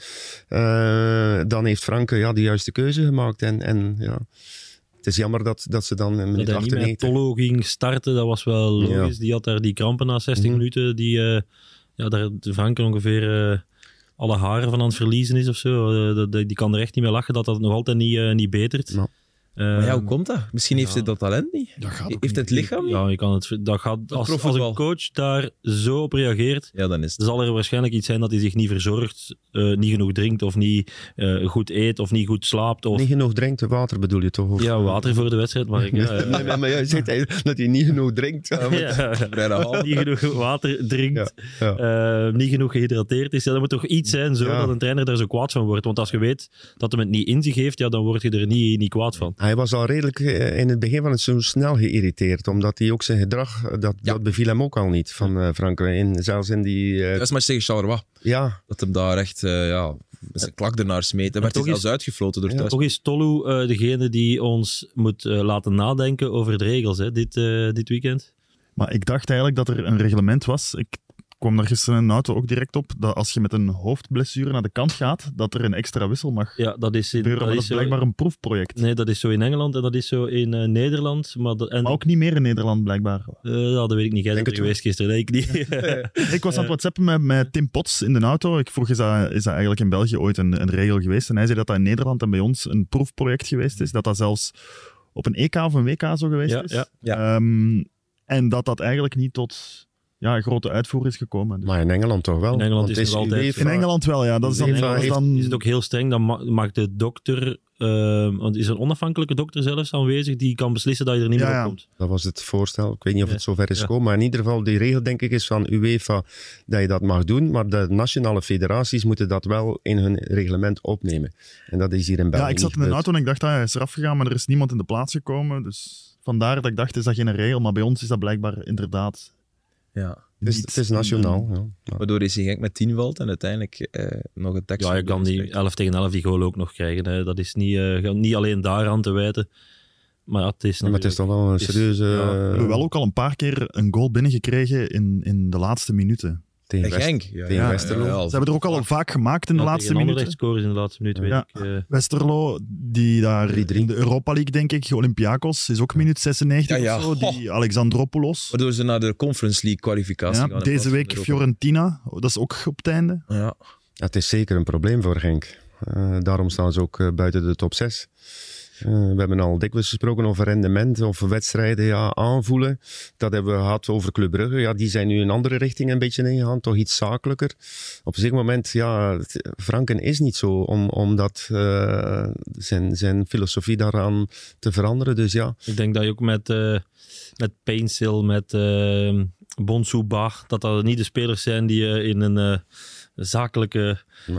Uh, dan heeft Franke ja, de juiste keuze gemaakt. En, en ja... Het is jammer dat, dat ze dan in minuut Dat hij niet met achtennegentig... Tollo ging starten, dat was wel logisch. Ja. Die had daar die krampen na zestig Mhm. minuten. Die, uh, ja, daar de Franken ongeveer uh, alle haren van aan het verliezen is of zo. Uh, dat- die kan er echt niet mee lachen dat dat nog altijd niet, uh, niet betert. Ja. Uh, Maar ja, hoe komt dat? Misschien heeft ja. hij dat talent niet. Dat gaat ook Heeft het niet. lichaam niet? Ja, je kan het, dat gaat, als, als profvoetbal. een coach daar zo op reageert, Ja, dan is het. zal er waarschijnlijk iets zijn dat hij zich niet verzorgt, uh, niet genoeg drinkt of niet uh, goed eet of niet goed slaapt. Of Niet genoeg drinkt, water bedoel je toch? Of... ja, water voor de wedstrijd. Maar ik, ja, Nee, nee, maar jij zegt eigenlijk dat hij niet genoeg drinkt. Ja, maar- ja, Vrijdagavond. niet genoeg water drinkt, Ja, ja. uh, niet genoeg gehydrateerd is. Ja, dat moet toch iets zijn zo Ja. dat een trainer daar zo kwaad van wordt. Want als je weet dat hem het niet in zich heeft, ja, dan word je er niet, niet kwaad van. Hij was al redelijk eh, in het begin van het seizoen snel geïrriteerd, omdat hij ook zijn gedrag, eh, dat, Ja. dat beviel hem ook al niet, van uh, Frank. In, zelfs in die... eh, Juist maar tegen Charleroi. ja, Dat hem daar echt uh, ja, met zijn klak ernaar smeet. En werd hij toch zelfs uitgefloten door Ja, thuis. Toch is Tollu uh, degene die ons moet uh, laten nadenken over de regels hè, dit, uh, dit weekend. Maar ik dacht eigenlijk dat er een reglement was. Ik kwam daar gisteren in de auto ook direct op, dat als je met een hoofdblessure naar de kant gaat, dat er een extra wissel mag Ja, dat is, in, gebeuren. Maar dat dat is is zo, blijkbaar een proefproject. nee, dat is zo in Engeland en dat is zo in uh, Nederland. Maar, dat, en, Maar ook niet meer in Nederland, blijkbaar. uh, ja, dat weet ik niet. Jij Denk bent er het geweest gisteren, denk ik niet. Ik was aan het whatsappen met, met Tim Potts in de auto. Ik vroeg, is dat, is dat eigenlijk in België ooit een, een regel geweest? En hij zei dat dat in Nederland en bij ons een proefproject geweest is. Dat dat zelfs op een E K of een W K zo geweest Ja, is. ja. Ja. Ehm, en dat dat eigenlijk niet tot ja, grote uitvoer is gekomen. Dus maar in Engeland toch wel. In Engeland Want is het nog U E altijd- V A in Engeland wel, ja. Dat is dan... UEFA dat is heeft- dan Is het ook heel streng, dan ma- maakt de dokter, uh, want is er een onafhankelijke dokter zelfs aanwezig, die kan beslissen dat je er niet Ja, meer ja. op komt. Dat was het voorstel. Ik weet niet of Ja. het zover is Ja. gekomen. Maar in ieder geval, die regel denk ik is van UEFA dat je dat mag doen. Maar de nationale federaties moeten dat wel in hun reglement opnemen. En dat is hier in België Ja, ik zat niet in de gebeurd. auto en ik dacht, ah, hij is eraf gegaan, maar er is niemand in de plaats gekomen. Dus vandaar dat ik dacht, is dat geen regel? Maar bij ons is dat blijkbaar inderdaad Ja. Het is, niet- het is nationaal. Ja. Ja. Waardoor is hij Genk met tien valt en uiteindelijk eh, nog een tekst. Ja, je kan die elf tegen elf die goal ook nog krijgen. Hè. Dat is niet, uh, niet alleen daaraan te wijten. Maar ja, het is Maar het is toch wel een het is- serieuze... ja. We hebben wel ook al een paar keer een goal binnengekregen in, in de laatste minuten. tegen En West- Genk. Ja, tegen ja, Westerlo. ja, ja, Ze hebben er ook al vaak gemaakt in de Ja, laatste tegen minuten. Anderlecht scoren ze in de laatste minuut, weet Ja. ik. Uh, Westerlo, die daar drie drie. in de Europa League, denk ik, Olympiakos, is ook minuut zesennegentig Ja, ja. of zo. Die Alexandropoulos. Waardoor ze naar de Conference League kwalificatie Ja, gaan. in deze plaats van week Europa. Fiorentina, dat is ook op het einde. Ja. Ja, het is zeker een probleem voor Genk. Uh, daarom staan ze ook uh, buiten de top zes. Uh, we hebben al dikwijls gesproken over rendement of wedstrijden ja, aanvoelen. Dat hebben we gehad over Club Brugge. Ja, die zijn nu een andere richting een beetje ingegaan, toch iets zakelijker. Op een zeker moment, ja, het- Franken is niet zo om, om dat, uh, zijn, zijn filosofie daaraan te veranderen. Dus ja, ik denk dat je ook met, uh, met Painsil, met uh, Bonsouba, dat dat niet de spelers zijn die je in een uh, zakelijke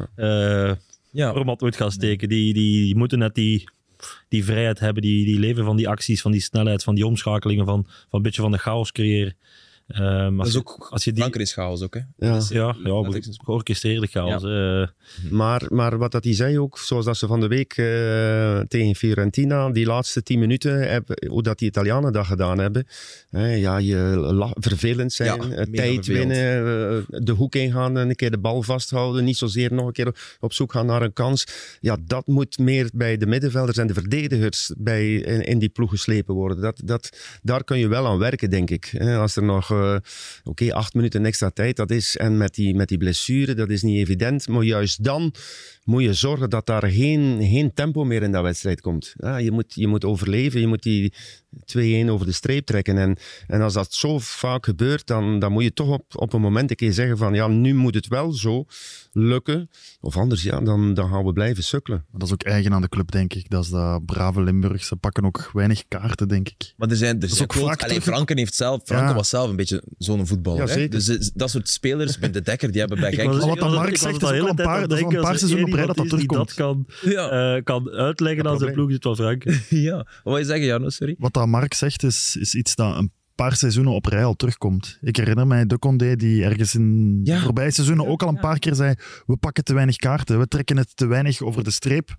uh, Ja. format moet gaan steken. Die, die, die moeten net die, die vrijheid hebben, die, die leven van die acties, van die snelheid, van die omschakelingen, van, van een beetje van de chaos creëren. Um, Dat als, is je, ook... als je die... Frankrijk is chaos ook, hè. Ja. Dat is- Ja, ja dat is- georchestreerde chaos. Ja. Uh, Maar, maar wat dat hij zei ook, zoals dat ze van de week uh, tegen Fiorentina, die laatste tien minuten, hebben, hoe dat die Italianen dat gedaan hebben. Hè, ja, je la- vervelend zijn, Ja, uh, mega tijd vervelend. winnen, uh, de hoek ingaan, een keer de bal vasthouden, niet zozeer nog een keer op zoek gaan naar een kans. Ja, dat moet meer bij de middenvelders en de verdedigers bij, in, in die ploeg geslepen worden. Dat, dat, daar kun je wel aan werken, denk ik. Hè, als er nog, uh, oké, okay, acht minuten extra tijd, dat is, en met die, met die blessure, dat is niet evident, maar juist dan moet je zorgen dat daar geen, geen tempo meer in dat wedstrijd komt. Ja, je, moet, je moet overleven, je moet die twee-een over de streep trekken. En, en als dat zo vaak gebeurt, dan, dan moet je toch op, op een moment een keer zeggen van ja, nu moet het wel zo lukken. Of anders, ja, dan, dan gaan we blijven sukkelen. Maar dat is ook eigen aan de club, denk ik. Dat is dat brave Limburg. Ze pakken ook weinig kaarten, denk ik. Maar er zijn... Er is zijn ook groot- vaak Allee, terug- Franken heeft zelf... Franken Ja. was zelf een beetje zo'n voetballer. Ja, hè. zeker. Dus eh, dat soort spelers, met de Dekker, die hebben bij ik Genk... was- Maar wat ik dat was- Mark ik was zegt, de is ook hele al een tijd paar- aan het dat is al een denken, paar als er seizoenen één op rij dat dat iemand is die terugkomt. dat kan, Ja, uh, kan uitleggen aan zijn probleem. ploeg, is het wel Frank. ja. Wat wil je zeggen, Jarno? Sorry. Wat dat Mark zegt, is, is iets dat een paar seizoenen op rij al terugkomt. Ik herinner mij de Condé die ergens in Ja. de voorbije seizoenen Ja, ook al een ja. paar keer zei we pakken te weinig kaarten, we trekken het te weinig over de streep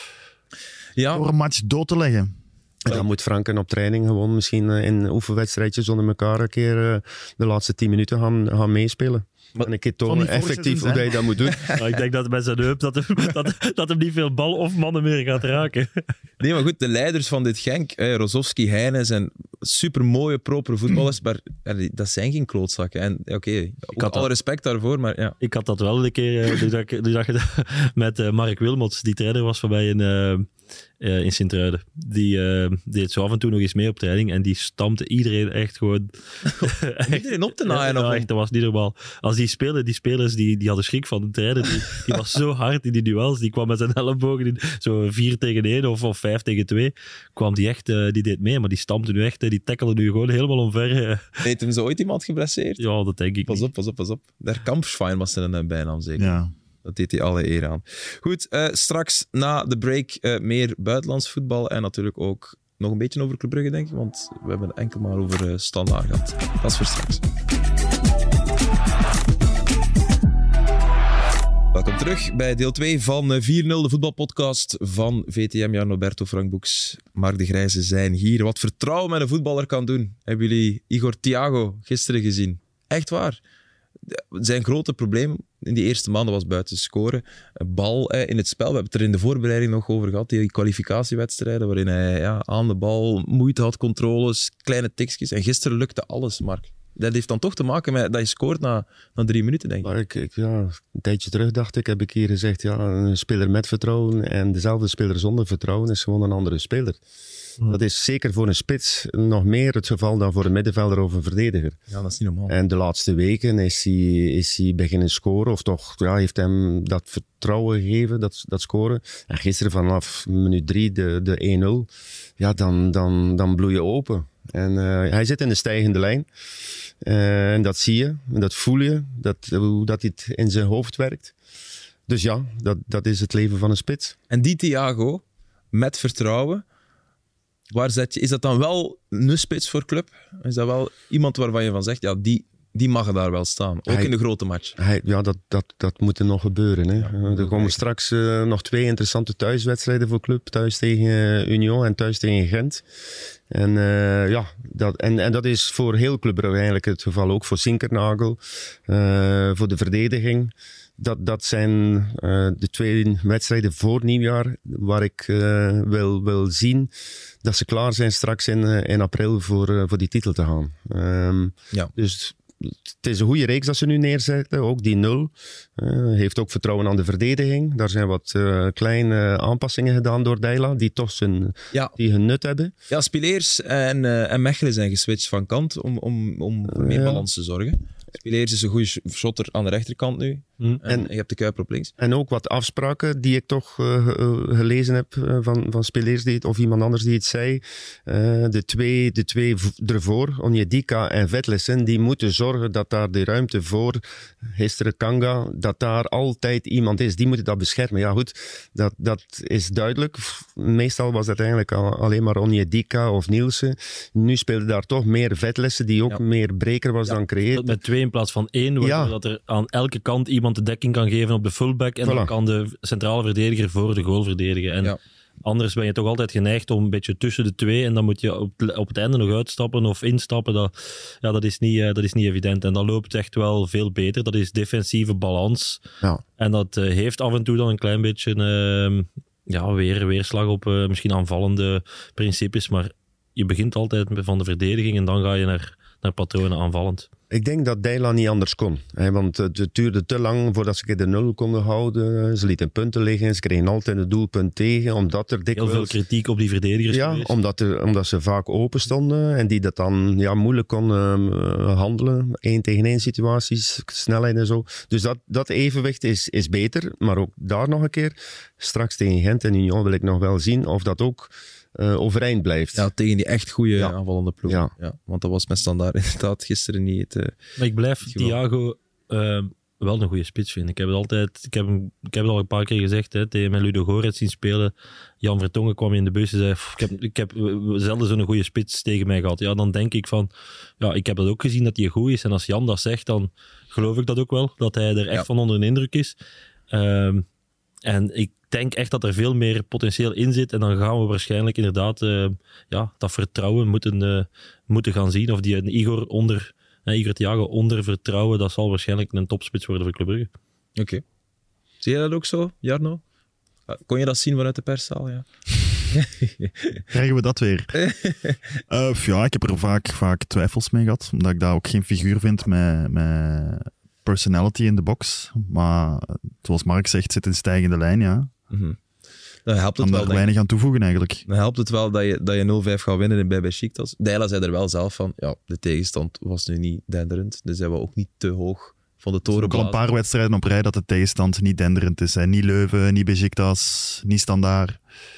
Ja, door een match dood te leggen. En dan moet Franken op training gewoon misschien uh, in oefenwedstrijdjes onder elkaar een keer uh, de laatste tien minuten gaan, gaan meespelen. Maar- en een keer Zal tonen niet vorig effectief hoe seizoen dat je dat moet doen. Maar ik denk dat met zijn heup dat hem, dat, dat hem niet veel bal of mannen meer gaat raken. nee, maar goed, de leiders van dit Genk, eh, Rozovski, Heine, zijn supermooie, propere voetballers, maar eh, dat zijn geen klootzakken. En ja, oké, ook had alle dat- respect daarvoor, maar ja. Ik had dat wel een keer uh, die dag, die dag met uh, Mark Wilmots, die trainer was van mij in, uh, uh, in Sint-Truiden. Die uh, deed zo af en toe nog eens mee op training en die stampte iedereen echt gewoon... Iedereen op te naaien. Ja, of- echt, dat was niet normaal. Als die spelen, die spelers die, die hadden schrik van de trainer. Die, die was zo hard in die duels. Die kwam met zijn ellebogen in zo vier tegen één of, of vijf tegen twee. Kwam die echt, uh, die deed mee, maar die stampte nu echt, uh, die tackelde nu gewoon helemaal omver. Uh. Heeft hem zo ooit iemand geblesseerd? Ja, dat denk ik Pas niet. op, pas op, pas op. Der Kampfschwein was zijn uh, bijnaam zeker. Ja. Dat deed hij alle eer aan. Goed, uh, straks na de break uh, meer buitenlands voetbal en natuurlijk ook nog een beetje over Club Brugge, denk ik, want we hebben het enkel maar over uh, Standaard gehad. Dat is voor straks. Welkom terug bij deel twee van vier nul, de voetbalpodcast van V T M. Jan Roberto, Frank Boeks, Mark de Grijze zijn hier. Wat vertrouwen met een voetballer kan doen. Hebben jullie Igor Thiago gisteren gezien? Echt waar. Zijn grote probleem in die eerste maanden was buiten scoren. Een bal eh, in het spel. We hebben het er in de voorbereiding nog over gehad. Die kwalificatiewedstrijden waarin hij ja, aan de bal moeite had, controles, kleine tikjes. En gisteren lukte alles, Mark. Dat heeft dan toch te maken met dat je scoort na, na drie minuten, denk ik. Maar ik, ik, ja, een tijdje terug dacht ik, heb ik hier gezegd, ja, een speler met vertrouwen en dezelfde speler zonder vertrouwen is gewoon een andere speler. Hmm. Dat is zeker voor een spits nog meer het geval dan voor een middenvelder of een verdediger. Ja, dat is niet normaal. En de laatste weken is hij, is hij beginnen scoren, of toch ja, heeft hem dat vertrouwen gegeven, dat, dat scoren. En gisteren vanaf minuut drie, de, de één nul, ja, dan, dan, dan bloei je open. En uh, hij zit in de stijgende lijn. Uh, en dat zie je, en dat voel je, dat, hoe dat het in zijn hoofd werkt. Dus ja, dat, dat is het leven van een spits. En die Thiago, met vertrouwen, waar zet je, is dat dan wel een spits voor club? Is dat wel iemand waarvan je van zegt, ja, die, die mag daar wel staan, ook hij, in de grote match? Hij, ja, dat, dat, dat moet er nog gebeuren. Hè. Ja, uh, er komen straks uh, nog twee interessante thuiswedstrijden voor club. Thuis tegen uh, Union en thuis tegen Gent. En, uh, ja, dat, en, en dat is voor heel Club Brugge eigenlijk het geval. Ook voor Sinkernagel, uh, voor de verdediging. Dat, dat zijn uh, de twee wedstrijden voor nieuwjaar waar ik uh, wil, wil zien dat ze klaar zijn straks in, uh, in april voor, uh, voor die titel te gaan. Um, ja. Dus het is een goede reeks dat ze nu neerzetten, ook die nul. Uh, heeft ook vertrouwen aan de verdediging. Daar zijn wat uh, kleine aanpassingen gedaan door Deila, die toch zijn, Ja. die hun nut hebben. Ja, Spileers en, uh, en Mechelen zijn geswitcht van kant om, om, om voor meer Ja. balans te zorgen. Spileers is een goede shotter aan de rechterkant nu. Mm. En, En- en je hebt de Kuiper op links. En ook wat afspraken die ik toch uh, uh, gelezen heb uh, van, van spelers die het, of iemand anders die het zei. Uh, de twee, de twee v- ervoor, Onyedika en Vetlesen, die moeten zorgen dat daar de ruimte voor Histere Kanga, dat daar altijd iemand is. Die moeten dat beschermen. Ja goed, dat, dat is duidelijk. Meestal was dat eigenlijk al, alleen maar Onyedika of Nielsen. Nu speelde daar toch meer Vetlesen, die ook Ja. meer breker was Ja, dan creëer. Met twee in plaats van één, waardoor Ja. dat er aan elke kant iemand de dekking kan geven op de fullback en Voilà. dan kan de centrale verdediger voor de goal verdedigen. En Ja. anders ben je toch altijd geneigd om een beetje tussen de twee en dan moet je op, op het einde nog uitstappen of instappen. Dat, ja, dat, is niet, uh, dat is niet evident. En dat loopt echt wel veel beter. Dat is defensieve balans. Ja. En dat uh, heeft af en toe dan een klein beetje uh, ja, weer, weerslag op uh, misschien aanvallende principes, maar je begint altijd van de verdediging en dan ga je naar, naar patronen aanvallend. Ik denk dat Deila niet anders kon. Hè, want het, het duurde te lang voordat ze de nul konden houden. Ze lieten punten liggen. Ze kregen altijd een doelpunt tegen. Omdat er Heel dikwijls... veel kritiek op die verdedigers Ja, geweest. omdat, er, omdat ze vaak open stonden. En die dat dan ja, moeilijk konden uh, handelen. Eén tegen één situaties, snelheid en zo. Dus dat, dat evenwicht is, is beter. Maar ook daar nog een keer. Straks tegen Gent en Union wil ik nog wel zien of dat ook... Uh, overeind blijft. Ja, tegen die echt goede Ja. aanvallende ploeg. Ja. Ja. Want dat was met Standaard inderdaad gisteren niet het... Uh, Maar ik blijf het geval. Thiago uh, wel een goede spits vinden. Ik heb het altijd, ik heb, hem- ik heb het al een paar keer gezegd, hè, tegen mijn Ludo Goretz zien spelen. Jan Vertongen kwam in de bus en zei, "Pff, ik heb, ik heb zelden zo'n goede spits tegen mij gehad." Ja, dan denk ik van, ja, ik heb dat ook gezien dat hij goed is. En als Jan dat zegt, dan geloof ik dat ook wel, dat hij er echt Ja. van onder de indruk is. Um, en ik denk echt dat er veel meer potentieel in zit. En dan gaan we waarschijnlijk inderdaad uh, ja, dat vertrouwen moeten, uh, moeten gaan zien. Of die een Igor onder, uh, Igor Thiago onder vertrouwen, dat zal waarschijnlijk een topspits worden voor Club Brugge. Oké. Okay. Zie je dat ook zo, Jarno? Kon je dat zien vanuit de perszaal? Ja. Krijgen we dat weer? uh, ja, ik heb er vaak, vaak twijfels mee gehad. Omdat ik daar ook geen figuur vind met... met personality in de box. Maar zoals Mark zegt, zit in stijgende lijn, ja. Mm-hmm. Dan helpt het kan wel, daar weinig aan toevoegen eigenlijk. Dan helpt het wel dat je, dat je nul vijf gaat winnen in bij Besiktas. Deila zei er wel zelf van, ja, de tegenstand was nu niet denderend, dus hij was ook niet te hoog van de toren. Ook al een paar wedstrijden op rij dat de tegenstand niet denderend is. Hè. Niet Leuven, niet Besiktas, niet Standaard.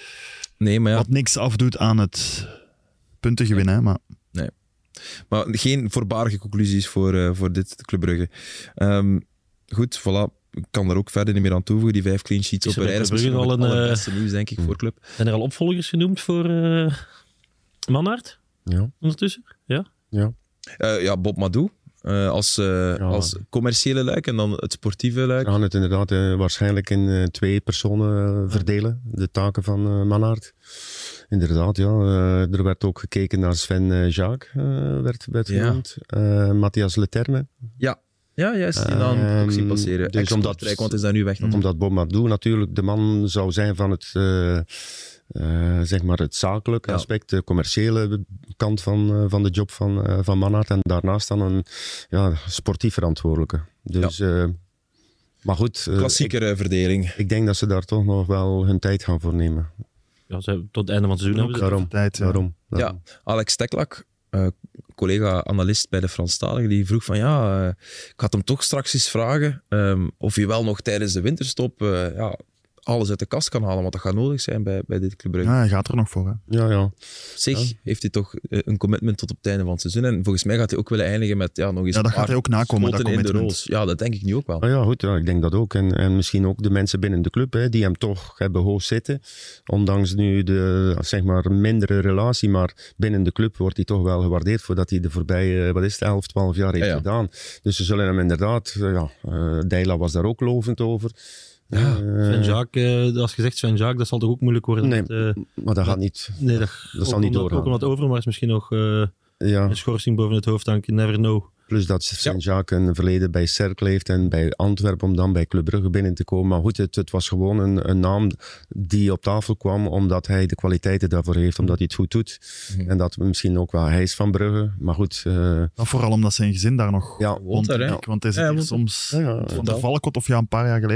Nee, maar ja. Wat niks afdoet aan het puntengewin, hè, maar... Nee. Maar geen voorbarige conclusies voor, uh, voor dit Club Brugge. Um, goed, voilà. Ik kan er ook verder niet meer aan toevoegen. Die vijf clean sheets op een rij. Dat is misschien wel het allerbeste nieuws, denk ik, voor Club. Zijn er al opvolgers genoemd voor uh, Mannaert? Ja. Ondertussen? Ja. Ja, uh, ja Bob Madou. Uh, als, uh, ja. als commerciële luik en dan het sportieve luik. We gaan het inderdaad uh, waarschijnlijk in uh, twee personen uh, verdelen. De taken van uh, Mannaert. Inderdaad, ja. Uh, er werd ook gekeken naar Sven uh, Jacques, uh, werd, werd ja. genoemd. Uh, Matthias Leterme. Ja. Ja, juist, die naam um, ook zien passeren. Dus omdat, want is daar nu weg. Natuurlijk. Omdat Bob Madou natuurlijk de man zou zijn van het, uh, uh, zeg maar het zakelijke ja. aspect, de commerciële kant van, uh, van de job van, uh, van Mannaert. En daarnaast dan een ja, sportief verantwoordelijke. Dus, ja. uh, maar goed. Uh, Klassiekere ik, verdeling. Ik denk dat ze daar toch nog wel hun tijd gaan voor nemen. Ja, ze, tot het einde van het seizoen hebben ze daarom, tijd. Ja. Daarom, daarom. Ja, Alex Teklak, uh, collega-analyst bij de Franstaligen, die vroeg van ja, uh, ik had hem toch straks eens vragen um, of je wel nog tijdens de winterstop uh, ja, alles uit de kast kan halen, want dat gaat nodig zijn bij, bij dit Club Brugge. Ja, hij gaat er nog voor. Hè? Ja, ja. Zich ja. heeft hij toch een commitment tot op het einde van het seizoen en volgens mij gaat hij ook willen eindigen met ja, nog eens ja, dat een gaat hij ook nakomen, dat commitment. Ja, dat denk ik nu ook wel. Ah ja, goed, ja, ik denk dat ook. En, en misschien ook de mensen binnen de club, hè, die hem toch hebben hoog zitten. Ondanks nu de zeg maar, mindere relatie, maar binnen de club wordt hij toch wel gewaardeerd voordat hij de voorbije, wat is het, elf, twaalf jaar heeft ja, ja. gedaan. Dus ze zullen hem inderdaad, ja, uh, Deila was daar ook lovend over. Ja, uh, Sven Jacques, uh, als je zegt Sven Jacques, dat zal toch ook moeilijk worden? Nee, met, uh, maar dat gaat niet. Nee, dat, dat zal niet doorgaan. Ook omdat Overmars misschien nog uh, ja. een schorsing boven het hoofd hangt, you never know. Plus dat Sven Jacques een verleden bij Cercle heeft en bij Antwerpen om dan bij Club Brugge binnen te komen. Maar goed, het, het was gewoon een, een naam die op tafel kwam omdat hij de kwaliteiten daarvoor heeft, omdat hij het goed doet. Mm-hmm. En dat misschien ook wel, hij is van Brugge, maar goed. Uh, nou, vooral omdat zijn gezin daar nog ja, woont, er, ik, want hij zit ja, hier soms ja, ja, van der Valkot of ja, een paar jaar geleden toch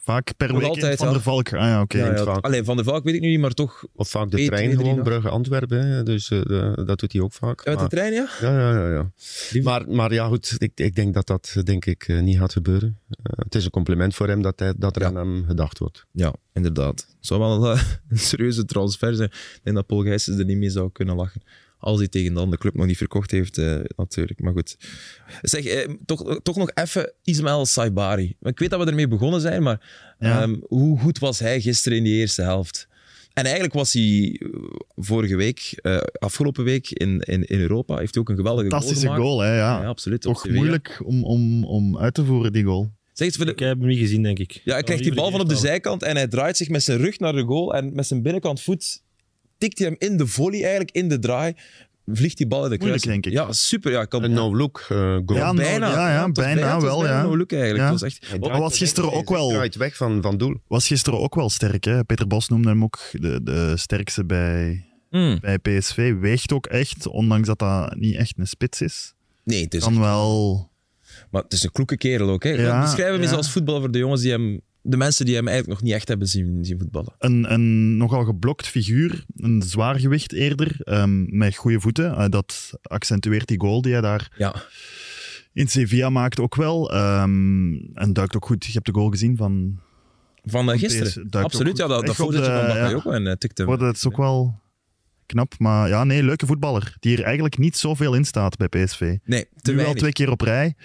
Vaak per Nog week altijd, Van ja. der Valk. Ah ja, oké. Ja, ja. vaak. Allee, Van der Valk weet ik nu niet, maar toch Of vaak de Twee, trein twee, drie gewoon, nog. Brugge-Antwerpen. hè. Dus uh, de- dat doet hij ook vaak. uit de Maar- trein, ja? Ja, ja, ja. ja. Die- Maar, maar ja, goed, ik, ik denk dat dat denk ik, uh, niet gaat gebeuren. Uh, het is een compliment voor hem dat, hij, dat er Ja. aan hem gedacht wordt. Ja, inderdaad. Het zou wel uh, een serieuze transfer zijn. Ik denk dat Paul Gijsens er niet mee zou kunnen lachen. Als hij tegen dan de club nog niet verkocht heeft, uh, natuurlijk. Maar goed. Zeg, eh, toch, toch nog even Ismaël Saibari. Ik weet dat we ermee begonnen zijn, maar Ja. um, hoe goed was hij gisteren in die eerste helft? En eigenlijk was hij uh, vorige week, uh, afgelopen week in, in, in Europa, heeft hij ook een geweldige Fantastische goal gemaakt. goal, hè, ja. Ja, absoluut. op Toch Sevilla. moeilijk om, om, om uit te voeren, die goal. Zeg eens voor de, Ik heb hem niet gezien, denk ik. Ja, hij Oh, krijgt die hier bal van op de eerst al. zijkant en hij draait zich met zijn rug naar de goal en met zijn binnenkant voet tikt hij hem in de volley, eigenlijk in de draai. Vliegt die bal in de Moeilijk, kruising. denk ik. Ja, super. Ja, ik kan, Een no-look uh, goal. Ja, nou, bijna. ja, ja, het was bijna het was wel, bijna ja. no look eigenlijk. Ja. Het was echt... Hij Maar was gisteren ook wel... Hij draait weg van, van doel. Was gisteren ook wel sterk, hè. Peter Bos noemde hem ook de, de sterkste bij, Hmm. bij P S V. Weegt ook echt, ondanks dat dat niet echt een spits is. Nee, het is, Kan wel... maar het is een kloeke kerel ook. Hè. Ja, Beschrijf hem eens ja. als voetballer voor de jongens die hem... De mensen die hem eigenlijk nog niet echt hebben zien, zien voetballen. Een, een nogal geblokt figuur, een zwaargewicht eerder, ehm, met goede voeten. Uh, dat accentueert die goal die hij daar Ja. in Sevilla maakt ook wel. Ehm, en duikt ook goed. Je hebt de goal gezien van... Van uh, Van gisteren. P S V duikt Absoluut. ook Ja, dat, goed. dat Echt op fotootje de- van Bakayoko ja. en uh, tikte hem. Oh, dat is ook wel knap. Maar ja, nee, leuke voetballer. Die er eigenlijk niet zoveel in staat bij P S V. Nee, te Nu wel weinig. twee keer op rij.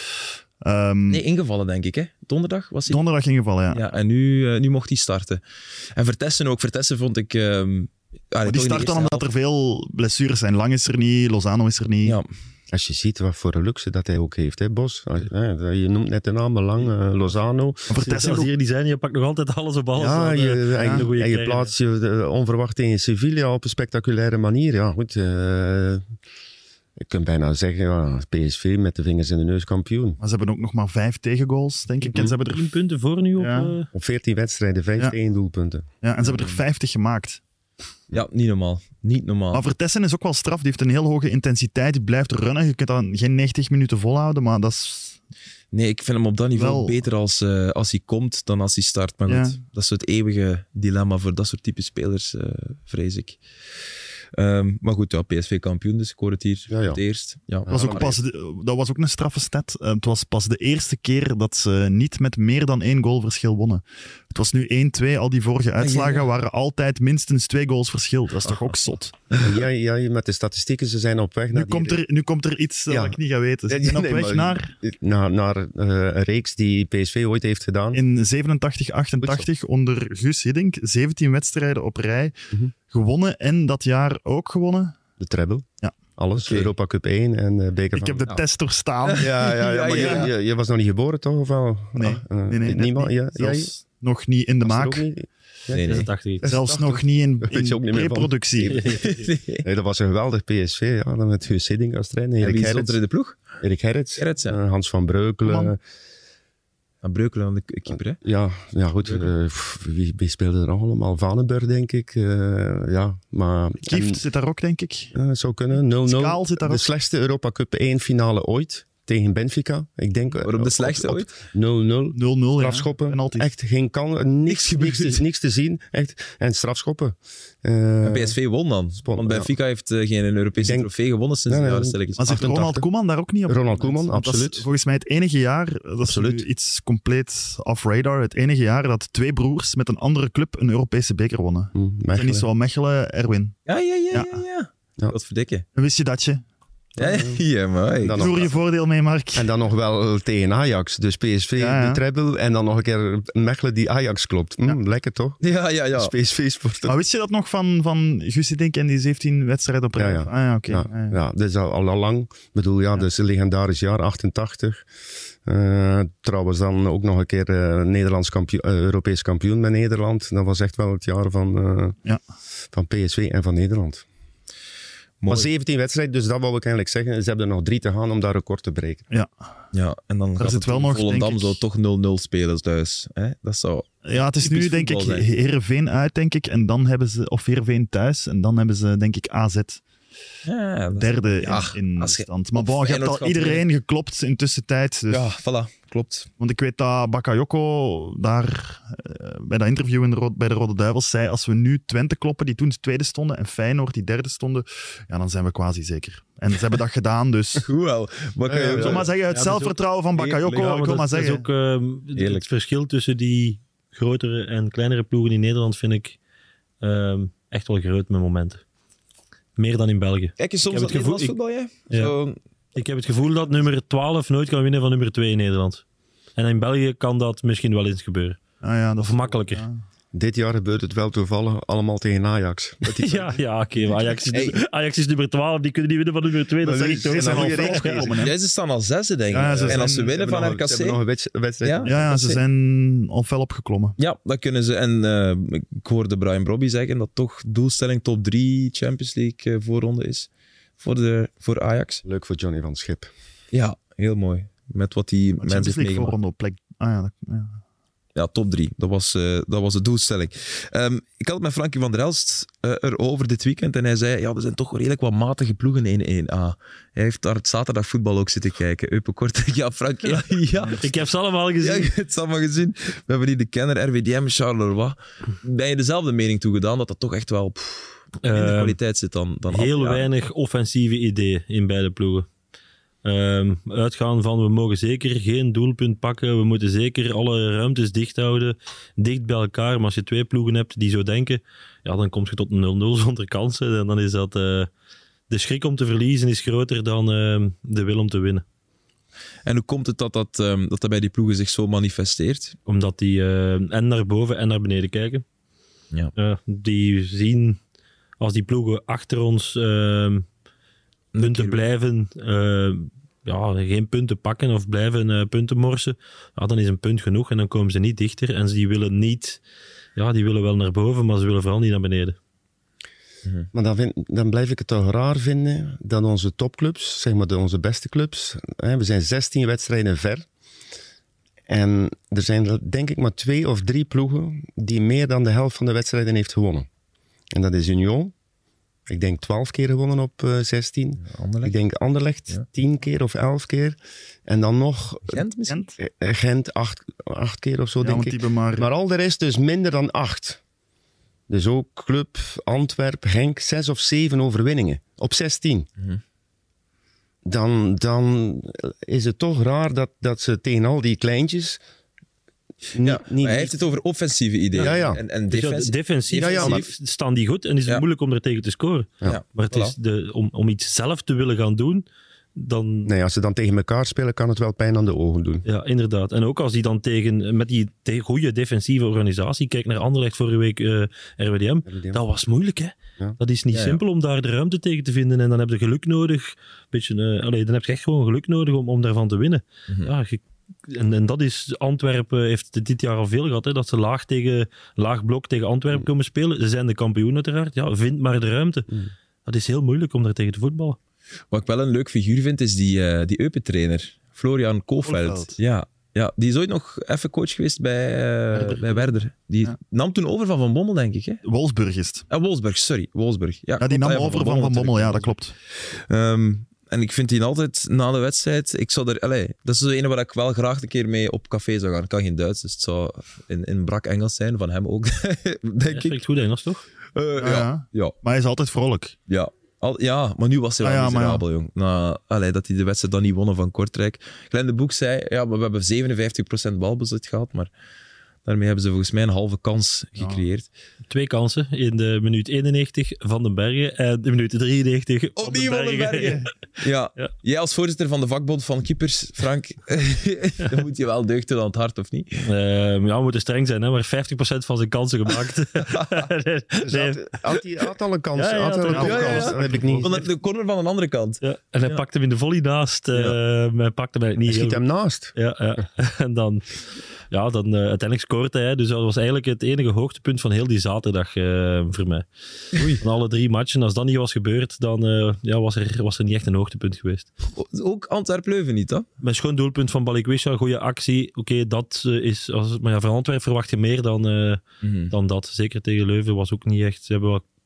Ehm, Nee, ingevallen denk ik. Hè. Donderdag was hij. Donderdag ingevallen, ja. Ja, en nu, uh, nu mocht hij starten. En Vertessen ook. Vertessen vond ik... Um, Maar die start dan omdat er veel blessures zijn. Lang is er niet, Lozano is er niet. Ja, Als je ziet wat voor een luxe dat hij ook heeft, hè, Bos. Als- hè, Je noemt net de naam Lang, uh, Lozano. Maar Vertessen Als ook- hier die zijn, je pakt nog altijd alles op alles. Ja, Wat, je, eh, en, een goede en je krijgen. plaatst je uh, onverwacht tegen Sevilla op een spectaculaire manier. Ja, goed. Uh, je kunt bijna zeggen, ja, P S V met de vingers in de neus kampioen. Maar ze hebben ook nog maar vijf tegengoals, denk ik. En ze hebben er, tien punten voor nu op... Ja. eh, Op veertien wedstrijden, vijf Ja. tegen doelpunten. ja, en ze hebben er vijftig gemaakt. ja, niet normaal. Niet normaal. Maar Vertessen is ook wel straf. Die heeft een heel hoge intensiteit. Die blijft runnen. Je kunt dan geen negentig minuten volhouden, maar dat is... Nee, ik vind hem op dat niveau Wel- beter als, uh, als hij komt dan als hij start. Maar Ja. goed, dat is het eeuwige dilemma voor dat soort type spelers, uh, vrees ik. Um, maar goed, ja, P S V kampioen, dus ik hoor het hier Ja, ja. het eerst. Ja. Dat was, ook maar- pas de- dat was ook een straffe stat. Uh, het was pas de eerste keer dat ze niet met meer dan één goal verschil wonnen. Het was nu één twee. Al die vorige uitslagen ja. waren altijd minstens twee goals verschil. Dat is toch ook zot? Ja, ja, met de statistieken, ze zijn op weg Nu naar die- komt er, nu komt er iets dat Ja. ik niet ga weten. Ze Ja, zijn op nee, weg maar- naar... naar, naar uh, een reeks die P S V ooit heeft gedaan. In zevenentachtig achtentachtig onder Guus Hiddink, zeventien wedstrijden op rij Mhm. gewonnen. En dat jaar ook gewonnen. De treble. Ja. Alles. Oké. Europa Cup één en uh, beker Ik van... heb de Ja. test doorstaan. Ja, ja, ja, maar Ja, ja. Je, je, je was nog niet geboren, toch? Of wel? Nee. Ah, uh, Nee, nee, net niemand? niet. Ja, ja, Zelfs nog niet in de was er maak. ook niet? Nee, nee. zesentachtig. Zelfs nog niet in, Dat weet je ook in niet meer van. pre-productie. Nee, dat was een geweldig P S V. Ja, dan met Guus Hiddink als trainer. En Erik wie stond Gerrits. er in de ploeg? Erik Gerrits. Gerrits, ja. uh, Hans van Breukelen. Man. Aan Breukelen aan de keeper, hè? Ja, ja, goed. Breukelen. Uh, pff, wie, wie speelde er allemaal? Vanenburg, denk ik. Uh, ja, maar... Kieft en- zit daar ook, denk ik. Ja, dat zou kunnen. nul nul. Skaal zit daar De ook. slechtste Europa Cup één finale ooit. Tegen Benfica. Ik denk, eh, Waarom de op- slechtste op- ooit? nul nul. nul nul, ja. Strafschoppen. Penalties. Echt geen kan. Niks, Niks niks, gebeurd. te, niks te zien. Echt. En strafschoppen. Uh, En P S V won dan. Spannend, Want Benfica heeft uh, geen Europese Ik denk- trofee gewonnen sinds Ja, de ja, jaren ja. stilletjes. Maar zit achtentachtig. Ronald Koeman daar ook niet op? Ronald Koeman, Want dat is absoluut. volgens mij het enige jaar, dat is Absoluut. nu iets compleet off-radar, het enige jaar dat twee broers met een andere club een Europese beker wonnen. Hm, Dat is Mechelen. niet zo Mechelen, Erwin. Ja, ja, ja, Ja. ja. ja. Ja. Wat verdikken. En wist je dat je? Ja, ja, maar hey. Dan Doe er nog- je voordeel mee, Mark. En dan nog wel tegen Ajax. Dus P S V Ja, ja. de treble. En dan nog een keer Mechelen die Ajax klopt. Hm, Ja. Lekker toch? Ja, ja, ja. Dus P S V-sport. Maar wist je dat nog van, van Guus Hiddink en die zeventien wedstrijden op rij? Ja, ja. Ah ja, oké. Ja, Ah, ja. ja, dat is al, al lang. Ik bedoel, ja, Ja. dat is een legendarisch jaar, achtentachtig. Uh, trouwens dan ook nog een keer uh, Nederlands kampioen, uh, Europees kampioen met Nederland. Dat was echt wel het jaar van, uh, Ja. van P S V en van Nederland. Mooi. Maar zeventien wedstrijden, dus dat wou ik eigenlijk zeggen. Ze hebben er nog drie te gaan om dat record te breken. Ja, en dan gaat zit het wel wel nog, Volendam denk ik- zou toch nul nul spelen thuis. Hè? Dat zou... Ja, het is Typisch nu denk ik voetbal zijn. Heerenveen uit, denk ik. En dan hebben ze, of Heerenveen thuis. En dan hebben ze, denk ik, A Z. Ja, dat- derde Ja, in, in als je stand. Maar op bon, je hebt Feyenoord al gaat iedereen geklopt in tussentijd. Dus, ja, voilà, klopt. Want ik weet dat Bakayoko daar eh, bij dat interview in de Ro- bij de Rode Duivels zei, als we nu Twente kloppen, die toen tweede stonden, en Feyenoord die derde stonden, ja, dan zijn we quasi zeker. En ze hebben dat gedaan, dus... Goed wel. Maar kan je- Ik wil maar zeggen, het Ja, dat is zelfvertrouwen van Bakayoko, Ja, ik wil maar dat, zeggen... dat is ook ehm, het- Eerlijk. het verschil tussen die grotere en kleinere ploegen in Nederland vind ik ehm, echt wel groot met momenten. Meer dan in België. Kijk je soms Ik naar heb het Nederlands gevoel- voetbal, jij? Ja. Zo, Ik heb het gevoel dat nummer twaalf nooit kan winnen van nummer twee in Nederland. En in België kan dat misschien wel eens gebeuren. Ah, ja, dat Of makkelijker. Ja. Dit jaar gebeurt het wel toevallig allemaal tegen Ajax. Dat die- Ja, ja oké. maar Ajax, is Hey. nummer- Ajax is nummer twaalf, die kunnen niet winnen van nummer twee. Dat Maar zeg die ik toch. zijn Ze zijn een al goede vroeg reeks gekomen, hè. jij ze staan al zesde, denk ik. Ja, ze en zijn- als ze ze winnen Ze van hebben nog- R K Ze C... hebben nog een wedst- wedstrijd. Ja. Ja, ja, ze zijn al fel opgeklommen. Ja, dat kunnen ze. En eh, ik hoorde Brian Brobby zeggen dat toch doelstelling top drie Champions League eh, voorronde is voor, de, voor Ajax. Leuk voor Johnny van Schip. Ja, heel mooi. Met wat die Maar mensen Champions heeft League meegemaakt. voorronde op plek... Ah ja, dat, ja. Ja, top drie. Dat was, eh, dat was de doelstelling. Ehm, ik had het met Frankie van der Elst uh, erover dit weekend en hij zei, ja, er zijn toch redelijk wat matige ploegen in één A. Hij heeft daar het zaterdag voetbal ook zitten kijken. Eupen Kortrijk. Ja, Frank, ja, ja. Ik heb ze allemaal gezien. Ja, je hebt het allemaal gezien. We hebben hier de kenner, R W D M, Charleroi. Ben je dezelfde mening toegedaan dat dat toch echt wel pff, minder Ehm, kwaliteit zit dan, dan Heel andere jaren? weinig offensieve ideeën in beide ploegen. Ehm, uitgaan van we mogen zeker geen doelpunt pakken, we moeten zeker alle ruimtes dicht houden, dicht bij elkaar. Maar als je twee ploegen hebt die zo denken, ja, dan kom je tot een nul nul zonder kansen. En dan is dat uh, de schrik om te verliezen is groter dan uh, de wil om te winnen. En hoe komt het dat dat, um, dat dat bij die ploegen zich zo manifesteert? Omdat die uh, en naar boven en naar beneden kijken. Ja. Uh, die zien als die ploegen achter ons uh, punten blijven, uh, ja, geen punten pakken of blijven uh, punten morsen, ja, dan is een punt genoeg en dan komen ze niet dichter. En die willen niet, ja, die willen wel naar boven, maar ze willen vooral niet naar beneden. Mm-hmm. Maar dan, vind, dan blijf ik het toch raar vinden dat onze topclubs, zeg maar de, onze beste clubs, hè, we zijn zestien wedstrijden ver. En er zijn denk ik maar twee of drie ploegen die meer dan de helft van de wedstrijden heeft gewonnen. En dat is Union. Ik denk twaalf keer gewonnen op uh, zestien. Anderlecht. Ik denk Anderlecht Ja. tien keer of elf keer. En dan nog Gent misschien? Gent? uh, Gent acht, acht keer of zo, Ja, denk want ik. die hebben maar... Maar al de rest dus minder dan acht. Dus ook Club, Antwerp, Genk, zes of zeven overwinningen op zestien. Mm-hmm. Dan, dan is het toch raar dat, dat ze tegen al die kleintjes niet... Ja, niet maar hij heeft het over offensieve ideeën. Ja, ja. En, en Dus ja, defensie. defensief, Ja, ja, maar- defensief staan die goed en is het Ja. moeilijk om er tegen te scoren. Ja, Maar het voilà. is de, om, om iets zelf te willen gaan doen, dan... Nee, als ze dan tegen elkaar spelen, kan het wel pijn aan de ogen doen. Ja, inderdaad. En ook als die dan tegen, met die tegen goede defensieve organisatie, kijk naar Anderlecht vorige week, uh, R W D M, dat was moeilijk, hè. Ja. Dat is niet Ja, ja. simpel om daar de ruimte tegen te vinden en dan heb je geluk nodig. Beetje, uh, allee, dan heb je echt gewoon geluk nodig om, om daarvan te winnen. Mhm. Ja, je, en, en dat is, Antwerpen heeft het dit jaar al veel gehad, hè, dat ze laag, tegen, laag blok tegen Antwerpen komen spelen. Ze zijn de kampioen uiteraard. Ja, vind maar de ruimte. Mhm. Dat is heel moeilijk om daar tegen te voetballen. Wat ik wel een leuk figuur vind, is die, uh, die Eupen-trainer. Florian Kofeld. Kofeld. Ja, ja, die is ooit nog even coach geweest bij, uh, Werder. bij Werder. Die Ja. nam toen over van Van Bommel, denk ik. Hè? Wolfsburg is het. Ah, Wolfsburg, sorry. Wolfsburg. Ja, Ja, die klopt, nam ah, ja, over van Van Bommel, ja, dat klopt. Um, en ik vind die altijd na de wedstrijd. Ik zou er, allez, dat is zo een waar ik wel graag een keer mee op café zou gaan. Ik kan geen Duits, dus het zou in, in brak Engels zijn, van hem ook, denk Hij ik. spreekt goed Engels, toch? Uh, Ja, ja, ja. ja, Maar hij is altijd vrolijk. ja. Al, ja, maar nu was hij wel Ah, ja, maar miserabel, jong. Na, allee, dat hij de wedstrijd dan niet wonnen van Kortrijk. Glenn de Boek zei, ja, maar we hebben zevenenvijftig procent balbezit gehad, maar daarmee hebben ze volgens mij een halve kans gecreëerd. Twee kansen in de minuut eenennegentig van den Bergen en de minuut drieënnegentig van Opnieuw den van den Bergen. Bergen. Ja. Ja. Jij als voorzitter van de vakbond van keepers, Frank, dan moet je wel deugd doen aan het hart, of niet? Uh, ja, we moeten streng zijn, hè, maar vijftig procent van zijn kansen gemaakt. nee, Dus nee. had, had, hij, had al een kans. Ja, ja, had al een ja, ja, kans. ja. Dat heb ik niet. Van de, de corner van een andere kant. Ja, en hij Ja. pakte hem in de volley naast. Uh, Ja. maar hij pakte hem niet Hij heel schiet hem naast. Ja, ja. En dan, ja, dan uh, uiteindelijk scoort hij. Dus dat was eigenlijk het enige hoogtepunt van heel die zaterdag uh, voor mij. Van alle drie matchen. Als dat niet was gebeurd, dan uh, ja, was, er, was er niet echt een hoogtepunt geweest. Ook Antwerp-Leuven niet, hè? Met schoon doelpunt van Balikwisha, goede actie. Oké, okay, dat uh, is... Als, maar ja, van Antwerpen verwacht je meer dan, uh, Mm-hmm. dan dat. Zeker tegen Leuven was ook niet echt... Ze hebben wel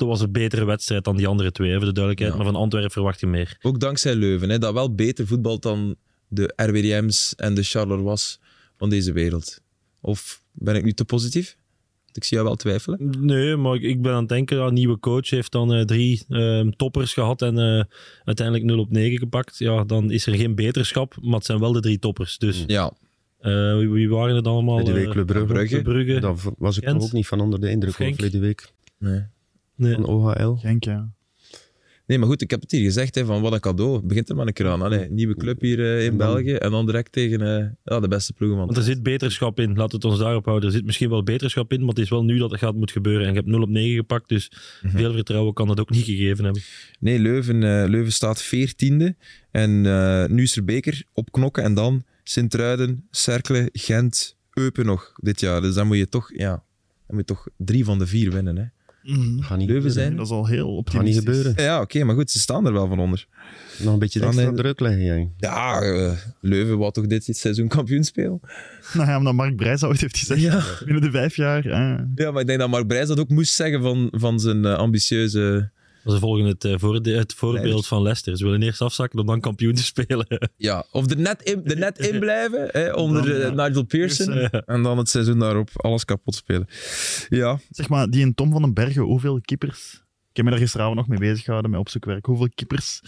dat was een betere wedstrijd dan die andere twee, voor de duidelijkheid. Ja. Maar van Antwerpen verwacht je meer. Ook dankzij Leuven, hè, dat wel beter voetbalt dan de R W D M's en de Charleroi van deze wereld. Of ben ik nu te positief? Ik zie jou wel twijfelen. Nee, maar ik, ik ben aan het denken, ja, een nieuwe coach heeft dan uh, drie uh, toppers gehad en uh, uiteindelijk nul op negen gepakt. Ja, dan is er geen beterschap, maar het zijn wel de drie toppers. Dus Ja, uh, wie, wie waren het allemaal? Verleden week Uh, Club Brugge. Brugge. Club Brugge. Daar was ik Gent. ook niet van onder de indruk van Genk. verleden week. nee. Nee. Van O H L. Genk, ja. Nee, maar goed, ik heb het hier gezegd, hè, van wat een cadeau. Het begint er maar een keer aan. Allee, nieuwe club hier uh, in En dan- België en dan direct tegen uh, ja, de beste ploegen van Want er zit beterschap in, laten we het ons daarop houden. Er zit misschien wel beterschap in, maar het is wel nu dat het gaat moet gebeuren. En je hebt nul op negen gepakt, dus Mhm. veel vertrouwen kan dat ook niet gegeven hebben. Nee, Leuven, uh, Leuven staat veertiende. En uh, nu is er beker op knokken. En dan Sint-Truiden, Cercle, Gent, Eupen nog dit jaar. Dus dan moet je toch, ja, dan moet je toch drie van de vier winnen. Hè. Mhm. Gaat niet Leuven gebeuren. zijn. Dat is al heel Gaat niet optimistisch. gebeuren. Ja, oké, maar goed, ze staan er wel van onder. Nog een beetje Dan extra in- druk leggen, jij. Ja, uh, Leuven wou toch dit seizoen kampioen spelen? Nou ja, omdat Mark Brijs ooit heeft gezegd, Ja. binnen de vijf jaar. eh. Ja, maar ik denk dat Mark Brijs dat ook moest zeggen van, van zijn uh, ambitieuze... Ze volgen het, uh, voor het voorbeeld Leiders. van Leicester. Ze willen eerst afzakken om dan kampioen te spelen. Ja, of er net in, er net in blijven, hè, onder Dan, uh, ja. Nigel Pearson. Pearson. En dan het seizoen daarop alles kapot spelen. Ja, Zeg maar, die en Tom van den Bergen, hoeveel keepers... Ik heb me daar gisteravond nog mee bezig gehouden, met opzoekwerk. Hoeveel keepers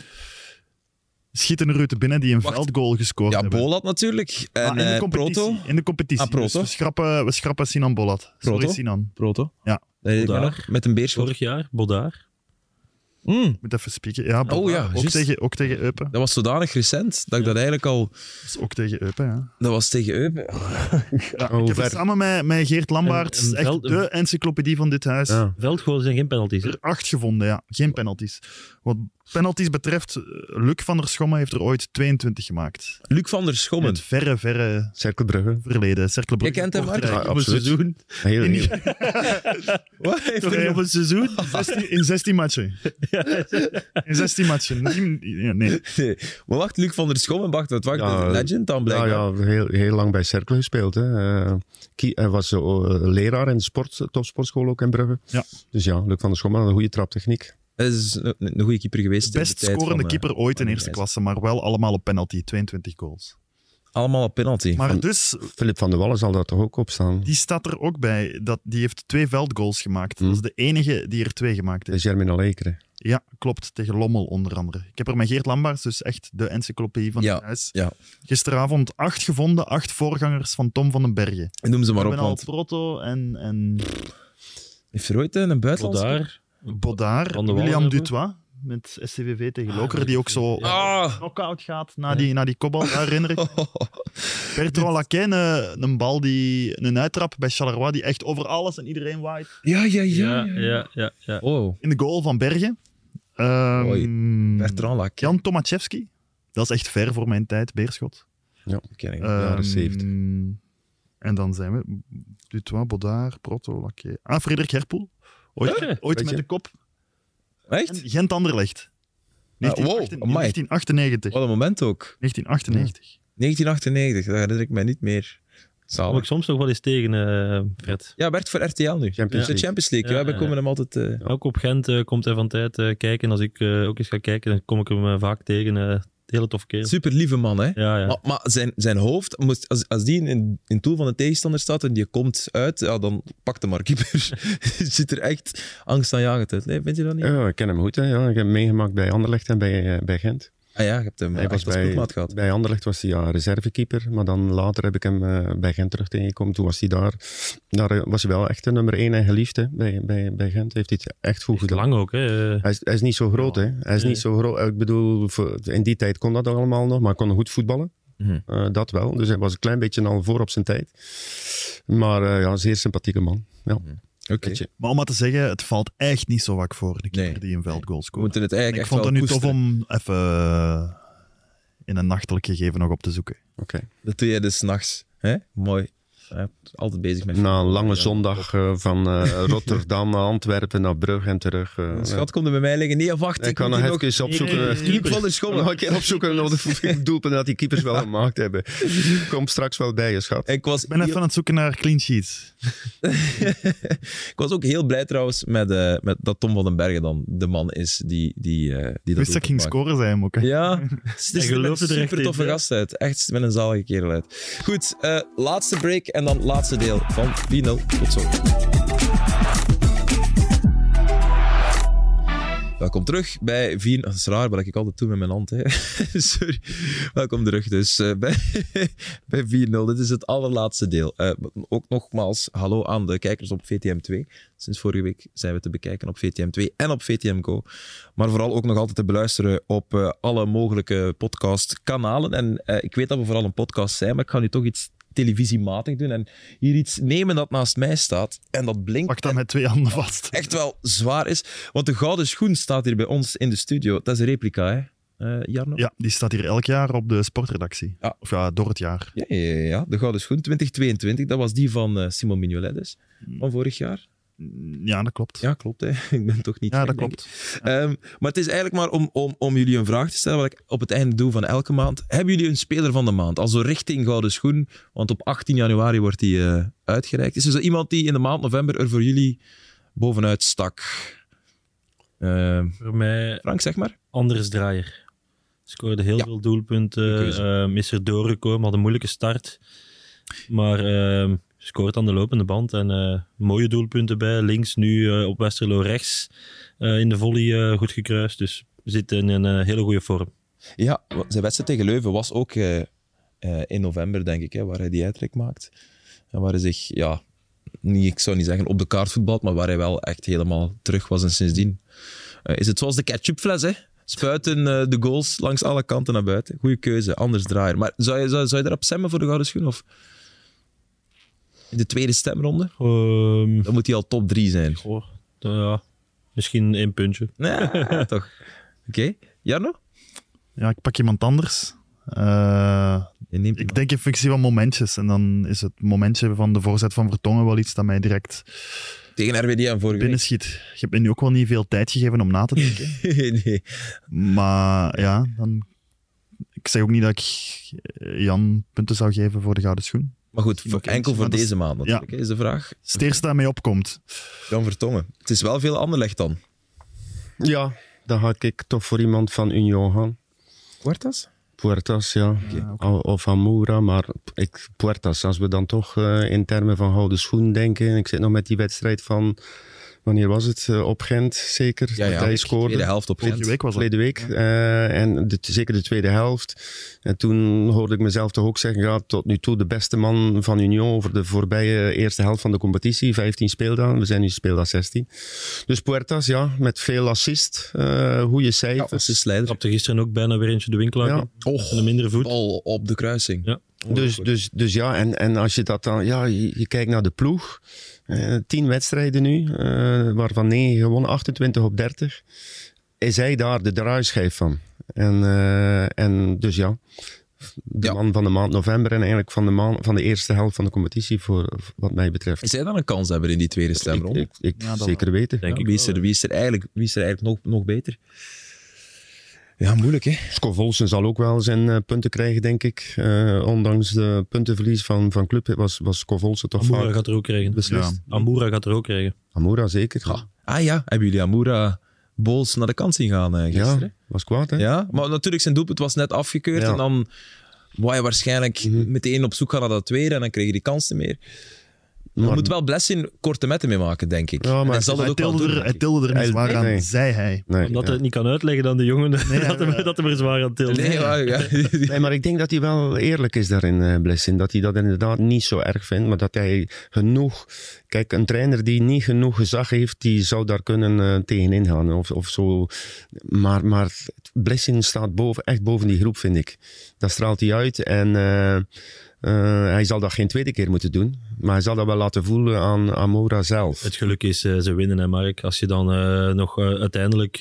schieten er uit de binnen die een Wacht. veldgoal gescoord ja hebben? Bolat natuurlijk. En Ah, in de eh, competitie. Proto. In de competitie. Ah, Proto. Dus we, schrappen, we schrappen Sinan Bolat. Sorry, Proto. Sinan. Proto. Ja. Dat weet ik Bodaar. nog, met een beerschot. Vorig jaar, Bodaar. Mm, Ik moet even spieken. Ja, Bolat. Oh ja, ook, juist. tegen, ook tegen Eupen. dat was zodanig recent dat ik dat eigenlijk al... Dat is ook tegen Eupen, ja. Dat was tegen Eupen. Ja, Oh, ik heb ver. het samen met, met Geert Lambaert, En- en echt veld- de encyclopedie van dit huis, Ja. Veldgoals zijn geen penalties. Hè? er acht gevonden, ja. Geen penalties. Wat penalties betreft, eh, Luc van der Schomme heeft er ooit tweeëntwintig gemaakt. Luc van der Schommen. Het verre, verre Cercle Brugge. verleden. Cercle Brugge, Je kent hem, Mark? Kortrijk. Ja, absoluut. seizoen. Heel, heel, Wat heeft Toch, hij ja. Op een seizoen. zestien in zestien matchen. In zestien matchen. Nee, ja, nee. Nee. Maar wacht, Luc van der Schommen, wacht, wat wacht, Ja, een legend dan ja, blijkbaar. ja, heel, heel lang bij Cercle gespeeld. Hè. Eh, Kie- hij was zo, eh, leraar in de sport, topsportschool ook in Brugge. Ja. Dus ja, Luc van der Schommel had een goede traptechniek. Hij is een, een goede keeper geweest. De in de best tijd scorende van, eh, keeper ooit in van eerste Rijs. klasse, maar wel allemaal op penalty. tweeëntwintig goals. Allemaal op penalty. Maar Van- dus, Philip van der Wallen zal daar toch ook op staan. die staat er ook bij. Dat, die heeft twee veldgoals gemaakt. Hmm. Dat is de enige die er twee gemaakt De heeft. Germinal Ekeren. Ja, klopt. Tegen Lommel onder andere. Ik heb er met Geert Lambaerts, dus echt de encyclopedie van Ja, het huis. ja. Gisteravond acht gevonden, acht voorgangers van Tom van den Bergen. Noem ze maar We op, hebben al want Proto en, en heeft er ooit een buitenlandse... Bodaar. Baudard, Van de Wallen William hebben. Dutois met S C V V tegen Ah, Lokeren, die ook zo ja. Ah! knock-out gaat na die, na die kopbal, daar herinner ik. Bertrand Laquin, een, een bal, die, een uittrap bij Charleroi, die echt over alles en iedereen waait. Ja, ja, Ja, ja, ja. ja. Oh, In de goal van Bergen. Ehm, Oei, Bertrand Lac. Jan Tomaszewski. Dat is echt ver voor mijn tijd, Beerschot. Ken ik. Ehm, jaren zeventig. En dan zijn we Dutois, Baudard, Proto, Laquin. Ah, Frederik Herpoel. Ooit, Ja, ooit weet met je. de kop. Echt? Gent-Anderlecht. Ah, wow, amai. negentien achtennegentig. Wat een moment ook. negentien achtennegentig. negentien achtennegentig, dat herinner ik mij niet meer. Kom ik Zalig. soms nog wel eens tegen, eh, Fred. Ja, werkt voor R T L nu. Champions De League. Champions League. Ja, Ja, we ja. komen hem altijd... eh, Ook op Gent eh, komt hij van tijd eh, kijken. En als ik eh, ook eens ga kijken, dan kom ik hem eh, vaak tegen. eh hele tof kerel. Super lieve man, hè? Ja, ja. Maar, maar zijn, zijn hoofd, moest, als, als die in, in het doel van de tegenstander staat en die komt uit, ja, dan pakt de maar keeper. Het ziet er echt angstaanjagend uit. Nee, vind je dat niet? Ja, ik ken hem goed. Hè. Ja, ik heb hem meegemaakt bij Anderlecht en bij, eh, bij Gent. Ah ja, je hebt hem Hij echt was als bij, ploegmaat gehad. bij Anderlecht was hij ja, reservekeeper, maar dan later heb ik hem eh, bij Gent terug tegengekomen. Toen was hij daar, daar eh, was hij wel echt de nummer één en geliefd hè, bij, bij, bij Gent. Heeft hij het echt goed Echt gedaan. lang ook, hè. Eh, Hij is, hij is niet zo groot, hè. Hij is Nee. niet zo groot. Ik bedoel, voor- in die tijd kon dat allemaal nog, maar hij kon goed voetballen. Mhm. Eh, dat wel. Dus hij was een klein beetje al voor op zijn tijd. Maar eh, ja, een zeer sympathieke man. Ja. Oké. Weet je. Maar om maar te zeggen, het valt echt niet zo vaak voor, de keeper Nee. die een veldgoal We scoort. moeten het Ik eigenlijk vond echt het wel nu tof koesteren. om even eh, in een nachtelijk gegeven nog op te zoeken. Oké. Dat doe jij dus nachts. Hè? Mooi. Hij is altijd bezig met... Na een lange Ja. zondag uh, van uh, Rotterdam naar Antwerpen naar Brugge en terug. Uh, Schat, komt er bij mij liggen. Nee, wacht. ik kan nog moet even opzoeken. Nee, nee, nee. Kiep van der Schommel. Nog een keer opzoeken naar de doelpunten dat die keepers wel gemaakt hebben. Kom straks wel bij je, schat. Ik was, Ik ben even aan het zoeken naar clean sheets. ik was ook heel blij trouwens met, uh, met dat Tom van den Bergen dan de man is die, die, uh, die dat Ik wist dat ik ging maakt. scoren, zei hem ook. Hè. Ja, het is geloof een er echt super in, toffe hè? gast uit. Echt met een zalige kerel uit. Goed, uh, laatste break en dan laatste deel van vier nul. Tot zo. Welkom terug bij vier... Dat is raar, wat ik altijd doe met mijn hand. Hè. Sorry. Welkom terug dus uh, bij, bij vier nul. Dit is het allerlaatste deel. Uh, ook nogmaals, hallo aan de kijkers op V T M twee. Sinds vorige week zijn we te bekijken op V T M twee en op V T M Go. Maar vooral ook nog altijd te beluisteren op uh, alle mogelijke podcastkanalen. En uh, ik weet dat we vooral een podcast zijn, maar ik ga nu toch iets televisiematig doen en hier iets nemen dat naast mij staat en dat blinkt. Pak dat met twee handen vast. Echt wel zwaar is. Want de gouden schoen staat hier bij ons in de studio. Dat is een replica, hè, uh, Jarno? Ja, die staat hier elk jaar op de sportredactie. Ja. Of ja, door het jaar. Ja, ja, ja, ja. De gouden schoen twintig tweeëntwintig. Dat was die van uh, Simon Mignolet dus, van vorig jaar. Ja, dat klopt. Ja, klopt. Hè. Ik ben toch niet Ja, gek, dat denk klopt. ik. Um, maar het is eigenlijk maar om, om, om jullie een vraag te stellen, wat ik op het einde doe van elke maand. Hebben jullie een speler van de maand? Also richting gouden schoen, want op achttien januari wordt die uh, uitgereikt. Is er zo iemand die in de maand november er voor jullie bovenuit stak? Uh, Voor mij Frank, zeg maar. Anders Draaier. Scoorde heel Ja. veel doelpunten. Goeie Uh, is er doorgekomen, had een moeilijke start. Maar uh, scoort aan de lopende band. En uh, mooie doelpunten bij. Links, nu uh, op Westerlo rechts. Uh, in de volley uh, goed gekruist. Dus zit in een uh, hele goede vorm. Ja, zijn wedstrijd tegen Leuven was ook uh, uh, in november, denk ik, hè, waar hij die uittrek maakt. En waar hij zich, ja, niet, ik zou niet zeggen op de kaart voetbalt, maar waar hij wel echt helemaal terug was. En sindsdien uh, is het zoals de ketchupfles, hè? Spuiten uh, de goals langs alle kanten naar buiten. Goeie keuze, Anders Draaier. Maar zou je, zou, zou je erop stemmen voor de gouden schoen? Of in de tweede stemronde? Um, Dan moet hij al top drie zijn. goh, uh, ja, misschien één puntje. Ja, toch. Oké. Okay. Jarno? Ja, ik pak iemand anders. Uh, Je neemt ik denk in functie van momentjes. En dan is het momentje van de voorzet van Vertongen wel iets dat mij direct tegen R W D en vorige binnenschiet. Je hebt me nu ook wel niet veel tijd gegeven om na te denken. week. Nee. Maar ja, dan... ik zeg ook niet dat ik Jan punten zou geven voor de gouden schoen. Maar goed, voor, Oké, enkel voor maar dat is- deze maand natuurlijk, ja. Is de vraag. Het is het eerste dat mij opkomt. Jan Vertongen. Het is wel veel Anderlecht dan. Ja, dan ga ik toch voor iemand van Union gaan. Puertas? Puertas, ja. Okay. Of Amoura, maar ik, Puertas, als we dan toch uh, in termen van gouden schoen denken. Ik zit nog met die wedstrijd van, wanneer was het? Uh, op Gent, zeker. Ja, ja. Dat hij scoorde. Tweede helft op Vorige Gent. week was dat. Verleden week. Uh, en de, zeker de tweede helft. En toen hoorde ik mezelf toch ook zeggen, ja, tot nu toe de beste man van Union over de voorbije eerste helft van de competitie. vijftien speeldagen. We zijn nu speeldag zestien. Dus Puertas, ja, met veel assist. Uh, goede Ja, cijfers. assistleider. Trapte gisteren ook bijna weer eentje de winkel uit. Ja. Oh, Van een mindere voet. bal op de kruising. Ja. Dus, dus, dus ja, en, en als je dat dan, ja, je, je kijkt naar de ploeg. Uh, tien wedstrijden nu, uh, waarvan negen gewonnen, achtentwintig op dertig. Is hij daar de draaischijf van? En, uh, en dus ja, de Ja. man van de maand november en eigenlijk van de, maand, van de eerste helft van de competitie, voor wat mij betreft. Is hij dan een kans hebben in die tweede Ik, stemronde? ik, ik Ja, dat zeker weten. Denk Ja, ik wie, is wel, er, wie, is er eigenlijk, wie is er eigenlijk nog, nog beter? Ja, moeilijk hè? Scovolsen zal ook wel zijn uh, punten krijgen, denk ik. Uh, ondanks de puntenverlies van, van Club was, was Scovolsen toch Amoura vaak gaat er ook krijgen. beslist. Ja. Amoura gaat er ook krijgen. Amoura zeker. Ja. Ah ja, hebben jullie Amoura Bols naar de kant zien gaan uh, Ja, gisteren? was kwaad hè? Ja, maar natuurlijk zijn doelpunt was net afgekeurd Ja. en dan wou je waarschijnlijk Mhm. meteen op zoek gaan naar dat tweede en dan kreeg je die kansen meer. Je Maar- moet wel Blessing korte metten mee maken, denk ik. Ja, maar En hij het zal Hij dat ook wel tilde, doen, er, denk hij ik. tilde er niet Hij- zwaar aan, nee. zei hij. Nee, Omdat ja. hij het niet kan uitleggen dan de jongen dat, nee, hem, ja. dat hem er zwaar aan tilt. Nee, maar, ja. Nee, maar ik denk dat hij wel eerlijk is daarin, uh, Blessing. Dat hij dat inderdaad niet zo erg vindt, maar dat hij genoeg... Kijk, een trainer die niet genoeg gezag heeft, die zou daar kunnen uh, tegenin gaan of, of zo. Maar, maar Blessing staat boven, echt boven die groep, vind ik. Dat straalt hij uit en... Uh, Uh, hij zal dat geen tweede keer moeten doen, maar hij zal dat wel laten voelen aan Amoura zelf. Het geluk is, uh, ze winnen hè Mark. Als je dan uh, nog uh, uiteindelijk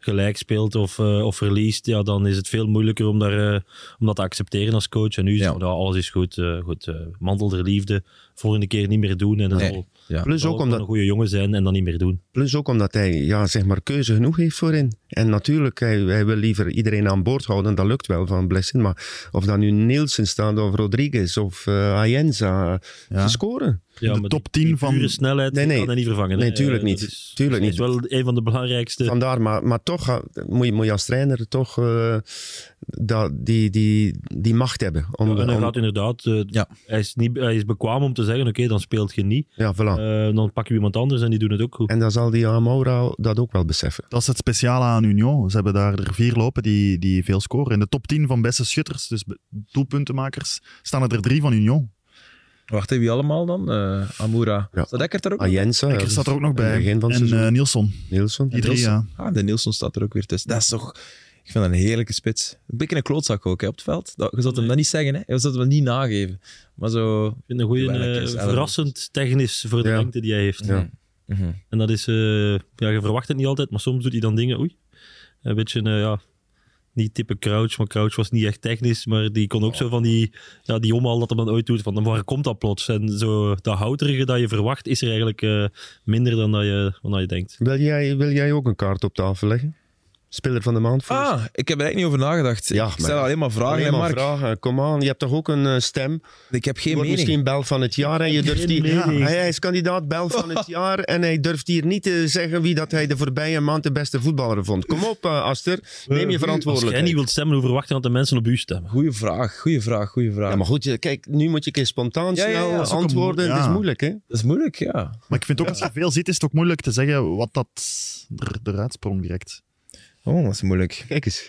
gelijk speelt of, uh, of verliest, ja, dan is het veel moeilijker om, daar, uh, om dat te accepteren als coach. En nu is Ja. het, nou, alles is goed. Uh, goed uh, mantel der liefde, volgende keer niet meer doen. En dat Nee. zal, Ja. Plus zal ook ook omdat wel een goede jongen zijn en dan niet meer doen. Plus ook omdat hij ja, zeg maar keuze genoeg heeft voorin. En natuurlijk, hij, hij wil liever iedereen aan boord houden. Dat lukt wel van Blessin. Maar of dat nu Nielsen staat of Rodriguez of uh, Ayenza, Ja. ze scoren. Ja, De maar top die, tien die van- pure snelheid Nee, nee. kan hij niet vervangen. Nee, hè. tuurlijk Uh, niet. Dat is, Tuurlijk dat niet. is wel een van de belangrijkste. Vandaar, maar, maar toch uh, moet, je, moet je als trainer toch uh, dat, die, die, die macht hebben. Om, Ja, en hij om- gaat inderdaad, uh, Ja. hij, is niet, hij is bekwaam om te zeggen, oké, okay, dan speelt je niet. ja, voilà. Uh, dan pak je iemand anders en die doen het ook goed. En dan zal die Amoura dat ook wel beseffen. Dat is het speciale aan Union. Ze hebben daar er vier lopen die, die veel scoren. In de top tien van beste schutters, dus be- doelpuntenmakers, staan er drie van Union. Wacht, wie allemaal dan? Uh, Amoura. Ja. Staat Eckert er ook? Ayenza. Ekker staat er ook nog in het bij. begin van het En seizoen. uh, Nielsen. Nielsen. Die drie, Nielsen. ja. Ah, de Nielsen staat er ook weer tussen. Dat is toch... Ik vind dat een heerlijke spits. Een beetje een klootzak ook hè, op het veld. Dat, je zult hem Nee. dat niet zeggen, hè. Je zult hem niet nageven. Maar zo... Ik vind een goede, Welke is uh, Ellen? verrassend technisch voor de Ja. lengte die hij heeft. Ja. Mhm. En dat is, uh, ja, je verwacht het niet altijd, maar soms doet hij dan dingen, oei, een beetje, uh, ja, niet type Crouch, maar Crouch was niet echt technisch, maar die kon ook zo van die, ja, die omhaal dat hem dan ooit doet, van waar komt dat plots? En zo, dat houterige dat je verwacht, is er eigenlijk uh, minder dan dat je, dan dat je denkt. Wil jij, wil jij ook een kaart op tafel leggen? Speler van de maand? volgens- Ah, ik heb er eigenlijk niet over nagedacht. Ja, ik stel maar- alleen maar vragen, Alleen hè, maar Mark. vragen. Kom aan, je hebt toch ook een uh, stem? Ik heb Je geen wordt mening. misschien bel van het jaar en je durft die... mening. Ja, hij is kandidaat bel van het jaar en hij durft hier niet te zeggen wie dat hij de voorbije maand de beste voetballer vond. Kom op, uh, Aster. Neem je Als jij verantwoordelijkheid. niet wilt stemmen, hoe verwacht je dat de mensen op u stemmen? Goeie vraag, goeie vraag, goeie vraag. Ja, maar goed, je- kijk, nu moet je een keer spontaan Ja, ja, ja, snel dat is ook een antwoorden. mo- Het is ja. moeilijk, hè? Dat is moeilijk, ja. Maar ik vind ook, als je veel ziet, is het ook moeilijk te zeggen wat dat er, eruit sprong direct. Oh, dat is moeilijk. Kijk eens.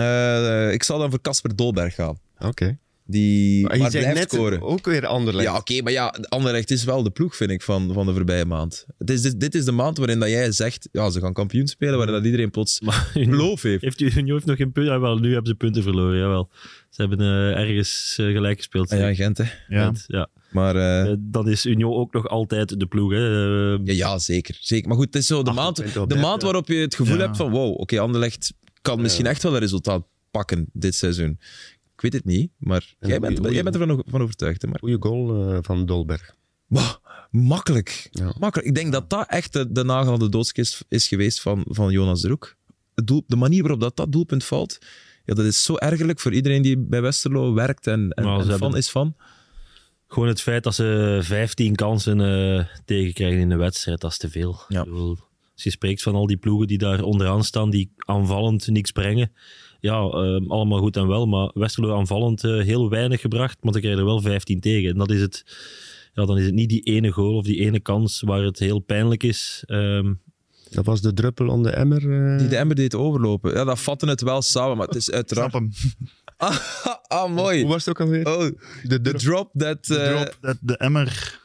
Uh, ik zal dan voor Casper Dolberg gaan. Oké. Die Maar maar je zei blijft net scoren. ook weer Anderlecht. Ja, oké, maar ja, Anderlecht is wel de ploeg, vind ik, van, van de voorbije maand. Het is, dit, dit is de maand waarin dat jij zegt, ja, ze gaan kampioen spelen, waarin dat iedereen plots Maar geloof heeft. heeft u, Union heeft nog geen punten? Jawel, nu hebben ze punten verloren, jawel. Ze hebben uh, ergens uh, gelijk gespeeld. Ah, ja, in Gent, hè. Ja. Gent, ja. Maar uh, Uh, dan is Union ook nog altijd de ploeg. Hè. Uh, ja, ja, zeker, zeker. Maar goed, het is zo de Acht maand, punten op de dertig, maand ja. waarop je het gevoel Ja. hebt van, wow, oké, okay, Anderlecht kan misschien echt wel een resultaat pakken dit seizoen. Ik weet het niet, maar En jij hoe- bent, hoe- jij bent ervan van overtuigd, hè, Mark? Goeie goal uh, van Dolberg. Wow, makkelijk. Ja. makkelijk. Ik denk dat dat echt de, de nagel aan de doodskist is geweest van, van Jonas de Roek. Het doel, de manier waarop dat, dat doelpunt valt, ja, dat is zo ergerlijk voor iedereen die bij Westerlo werkt en, en, Maar ze en fan hebben- is van. Gewoon het feit dat ze vijftien kansen uh, tegenkrijgen in de wedstrijd, dat is te veel. Ja. Ik bedoel, als je spreekt van al die ploegen die daar onderaan staan, die aanvallend niks brengen. Ja, uh, allemaal goed en wel, maar Westerlo aanvallend uh, heel weinig gebracht, maar dan krijg je er wel vijftien tegen. En dat is het, ja, dan is het niet die ene goal of die ene kans waar het heel pijnlijk is. Um, Dat was de druppel om de emmer. uh, Die de emmer deed overlopen. Ja, dat vatten het wel samen, maar het is Snap uiteraard... hem. Ah, ah, mooi. Hoe was het ook alweer? Oh, de de drop that... De eh, drop, de, de emmer.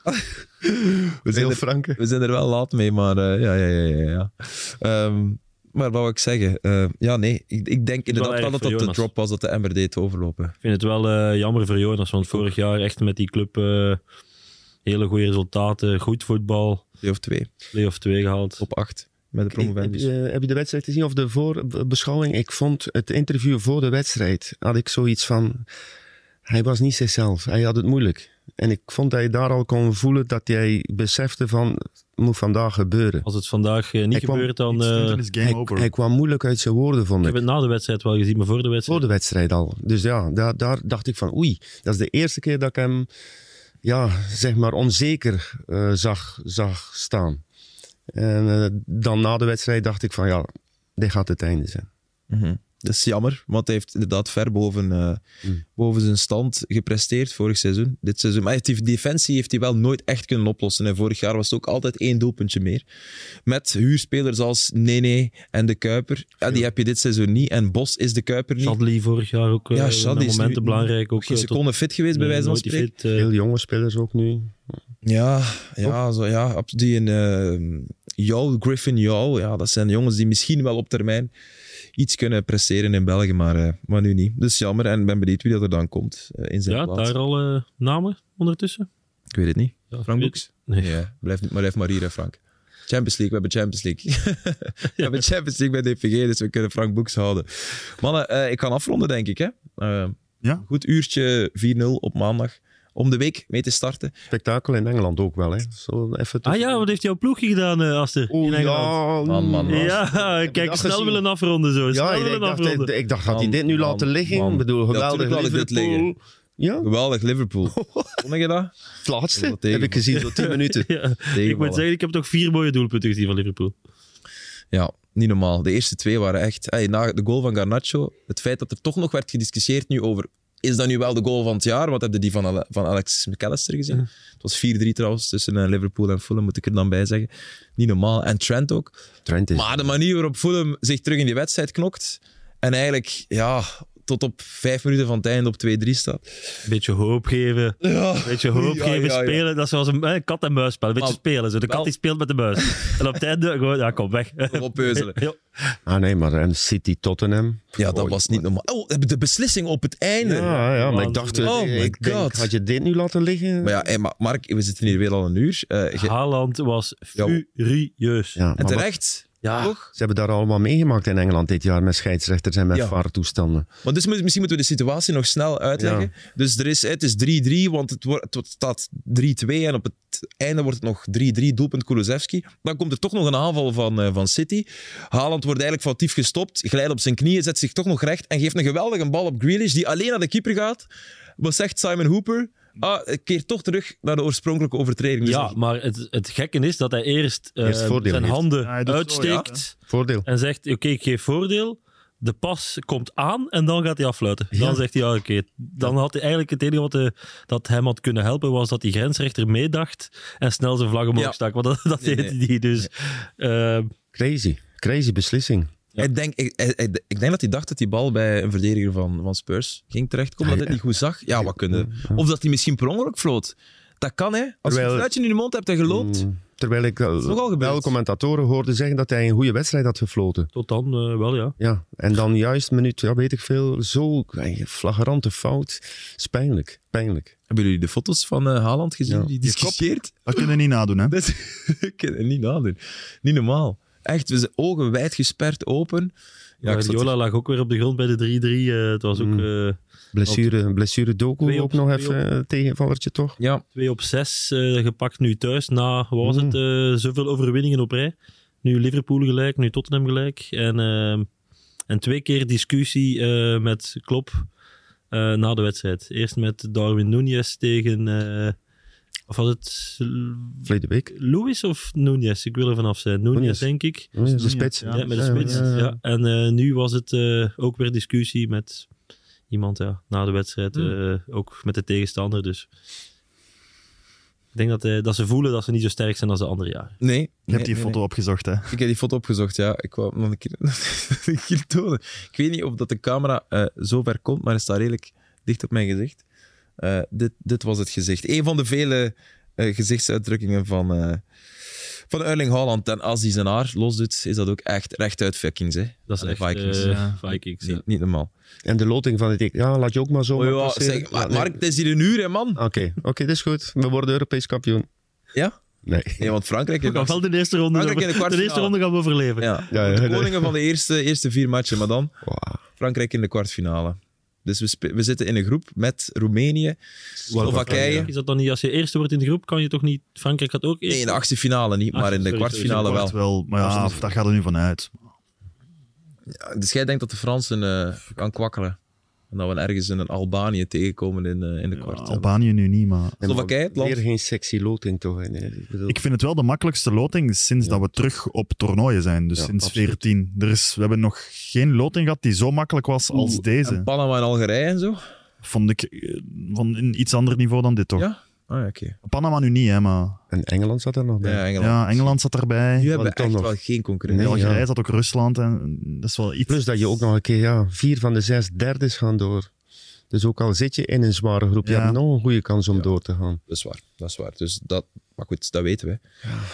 we, zijn Heel er, franke. we zijn er wel laat mee, maar uh, ja, ja, ja, ja. ja. Um, maar wat wou ik zeggen? Uh, ja, nee, ik, ik denk inderdaad wel wel erg dat dat voor de Jonas. drop was dat de emmer deed overlopen. ik vind het wel uh, jammer voor Jonas, want vorig jaar echt met die club uh, hele goede resultaten, goed voetbal, Twee of twee. play-off twee gehaald. Op acht. Met de Ik- Heb promovendus. je, heb je de wedstrijd gezien of de voorbeschouwing? Ik vond het interview voor de wedstrijd, had ik zoiets van, hij was niet zichzelf, hij had het moeilijk. En ik vond dat je daar al kon voelen dat hij besefte van, het moet vandaag gebeuren. Als het vandaag uh, niet Hij kwam gebeurt, dan... Iets Uh, doen is game Hij, over. hij kwam moeilijk uit zijn woorden, vond ik ik. heb het na de wedstrijd wel gezien, maar voor de wedstrijd... Voor de wedstrijd al. Dus ja, daar, daar dacht ik van, oei, dat is de eerste keer dat ik hem, ja, zeg maar, onzeker uh, zag, zag staan. En uh, dan na de wedstrijd dacht ik van, ja, dit gaat het einde zijn. Mm-hmm. Dat is jammer, want hij heeft inderdaad ver boven, uh, Mm. boven zijn stand gepresteerd vorig seizoen. Dit seizoen. Maar die defensie heeft hij wel nooit echt kunnen oplossen. En vorig jaar was het ook altijd één doelpuntje meer. Met huurspelers als Nene en de Kuiper. Ja, die heb je dit seizoen niet. En Bos is de Kuiper niet. Shadley vorig jaar ook uh, Ja, ja, Shadley is momenten nu belangrijk. Ook, geen uh, tot- seconde fit geweest, bij nee, wijze van nooit spreken. fit, uh, Heel jonge spelers ook nu. Ja, ja, zo, ja ab- die in uh, Jou, Griffin Jou, ja, dat zijn jongens die misschien wel op termijn iets kunnen presteren in België, maar, uh, maar nu niet. Dus jammer en ik ben benieuwd wie dat er dan komt uh, in zijn ja, plaats. daar al uh, namen ondertussen. Ik weet het niet. Ja, Frank weet- Boeks? Nee. Ja, blijf, maar blijf maar hier, hè, Frank. Champions League, we hebben Champions League. we hebben Champions League bij D P G, dus we kunnen Frank Boeks houden. Mannen, uh, ik kan afronden, denk ik. Hè? Uh, ja? Goed uurtje vier nul op maandag. Om de week mee te starten. Spektakel in Engeland ook wel, hè. Zo even ah ja, wat heeft jouw ploegje gedaan, uh, Aster? Oh, in Engeland? Ja, man, man, man. Ja, Heb kijk, snel gezien? willen afronden zo. Snel Ja, ik, willen ik, dacht, afronden. ik, ik dacht, gaat hij Man, dit nu man, laten liggen? man. Ik bedoel, Ja, geweldig tuurlijk laat ik dit Liverpool. liggen. Ja, Geweldig Liverpool. Vond je dat? het laatste Wat tegen, heb ik gezien, zo tien minuten. Ja, ik moet zeggen, ik heb toch vier mooie doelpunten gezien van Liverpool. Ja, niet normaal. De eerste twee waren echt... Hey, na de goal van Garnacho, het feit dat er toch nog werd gediscussieerd nu over... Is dat nu wel de goal van het jaar? Wat heb je die van, Ale- van Alex McAllister gezien? Ja. Het was vier drie trouwens tussen uh, Liverpool en Fulham, moet ik er dan bij zeggen. Niet normaal. En Trent ook. Trent is... Maar de manier waarop Fulham zich terug in die wedstrijd knokt en eigenlijk ja, tot op vijf minuten van het einde op twee drie staat. Beetje hoop geven. Ja. Beetje hoop Ja, geven, ja, ja. spelen. Dat is zoals een eh, kat-en-muisspel. Een beetje Maar spelen. Zo. De wel- kat die speelt met de muis. En op het einde gewoon, ja, kom weg. Oppeuzelen. Ja. Ah nee, maar en City Tottenham. Ja, dat Oh, was niet normaal. Oh, de beslissing op het einde. Ja, ja, maar ik dacht, Oh eh, my ik denk, God. had je dit nu laten liggen? Maar ja, hey, maar Mark, we zitten hier weer al een uur. Uh, ge- Haaland was Ja. furieus. Ja, en maar wat- terecht. Ja. Toch? ze hebben daar allemaal meegemaakt in Engeland dit jaar met scheidsrechters en met Ja. V A R-toestanden. Maar dus moet- misschien moeten we de situatie nog snel uitleggen. Dus er is, het is drie drie, want het, wordt, het staat drie twee en op het einde wordt het nog drie drie, doelpunt Kulusevski. Dan komt er toch nog een aanval van, uh, van City. Haaland wordt eigenlijk foutief gestopt, glijdt op zijn knieën, zet zich toch nog recht en geeft een geweldige bal op Grealish, die alleen naar de keeper gaat. Wat zegt Simon Hooper? Ah, keert toch terug naar de oorspronkelijke overtreding. Dus Ja, maar het, het gekke is dat hij eerst, uh, Eerst voordeel zijn heeft. handen Ja, hij doet zo, uitsteekt Voordeel. en zegt, oké, ik geef voordeel. De pas komt aan en dan gaat hij affluiten. Dan Ja. zegt hij, ja, oké. Dan had hij eigenlijk het enige wat hij, dat hem had kunnen helpen, was dat die grensrechter meedacht en snel zijn vlag omhoog Ja. stak. Want dat, dat Nee, deed nee. hij niet. Dus, eh, Crazy. Crazy beslissing. Ja. Ik, denk, ik, ik, ik denk dat hij dacht dat die bal bij een verdediger van, van Spurs ging terechtkomen, dat hij het niet goed zag. Ja, wat kunnen. Of dat hij misschien per ongeluk floot. Dat kan, hè. Als je Terwijl- een fluitje in je mond hebt en geloopt. Mm, terwijl ik is nogal gebeurd. wel commentatoren hoorde zeggen dat hij een goede wedstrijd had gefloten. tot dan eh, wel, ja. Ja, en dan juist een minuut, ja, weet ik veel, zo eh, flagrante fout. Is pijnlijk, pijnlijk. Hebben jullie de foto's van uh, Haaland gezien? Ja. Die discussieert? Dat kun je niet nadoen, hè. Dat is, ik kan het niet nadoen. Niet normaal. Echt, we zijn ogen wijd gesperd open. Ja, ik zat- Guardiola lag ook weer op de grond bij de drie drie. eh, het was ook Mm. eh, Blessure, blessure Doku Twee ook op- nog twee even een tegenvallertje, toch? ja, twee op zes eh, gepakt nu thuis. Na, wat was Mm. het, eh, zoveel overwinningen op rij. Nu Liverpool gelijk, nu Tottenham gelijk. En, eh, en twee keer discussie eh, met Klopp eh, na de wedstrijd. Eerst met Darwin Núñez tegen... eh, of was het Verleden week. Lewis of Núñez? Ik wil er vanaf zijn. Núñez, Núñez. denk ik. Ja, de Núñez, spits. ja. Ja, met de Ja, spits. ja, Ja, ja. En eh, nu was het eh, ook weer discussie met iemand ja, na de wedstrijd. Hmm. eh, ook met de tegenstander. Dus ik denk dat, eh, dat ze voelen dat ze niet zo sterk zijn als de andere jaren. nee. Ik nee, heb die nee, foto nee. opgezocht, hè. Ik heb die foto opgezocht, ja. Ik wou hem nog een keer, een keer tonen. Ik weet niet of dat de camera eh, zo ver komt, maar het staat redelijk dicht op mijn gezicht. Eh, dit, dit was het gezicht. Een van de vele eh, gezichtsuitdrukkingen van, eh, van Erling Haaland. En als hij zijn haar losdoet, is dat ook echt rechtuit Vikings. Hè? Dat is De echt Vikings. eh, Ja. Vikings. ja. Niet, niet normaal. En de loting van het E K, ja, laat je ook maar zo Oh, ja, passeren. zeg, maar, Ja, nee. Mark, het is hier een uur, hè, man. Oké, oké, dat is goed. We worden Europees kampioen. Ja? Nee. Nee, want Frankrijk... We gaan wel de eerste ronde, Frankrijk in de de eerste kwartfinale. ronde gaan we overleven. Ja, Ja, ja, de nee. koningen van de eerste, eerste vier matchen, maar dan Wow. Frankrijk in de kwartfinale. Dus we, spe- we zitten in een groep met Roemenië, Slowakije. Is dat dan niet, als je eerste wordt in de groep, kan je toch niet... Frankrijk gaat ook eerst... Nee, in de achtste finale niet, maar Ach, in de sorry, kwartfinale sorry. wel. Kwart wel. Maar ja, Absoluut. daar gaat er nu vanuit. Ja, dus jij denkt dat de Fransen eh, gaan kwakkelen? En dat we ergens in een Albanië tegenkomen in, eh, in de Ja, kwart. Albanië nu niet, maar... Slowakije, het land. Weer geen sexy loting, toch? hè? Nee, ik bedoel- Ik vind het wel de makkelijkste loting sinds Ja. dat we terug op toernooien zijn. Dus Ja, sinds absoluut. veertien. Er is, we hebben nog geen loting gehad die zo makkelijk was als Oeh, deze. En Panama en Algerije en zo? Vond ik eh, van een iets ander niveau dan dit, toch? Ja? Ah, ja, oké. Panama nu niet, hè, maar... En Engeland zat er nog bij. Ja, Engeland. Ja, Engeland zat erbij. Nu hebben we toch echt nog- wel geen concurrentie. Nee, Algerije ja. zat ook Rusland. En dat is wel iets... Plus dat je ook nog een keer, ja, vier van de zes derdes gaan door. Dus ook al zit je in een zware groep, je Ja. hebt nog een goede kans om Ja. door te gaan. Dat is waar, dat is waar. Dus dat, maar goed, dat weten we.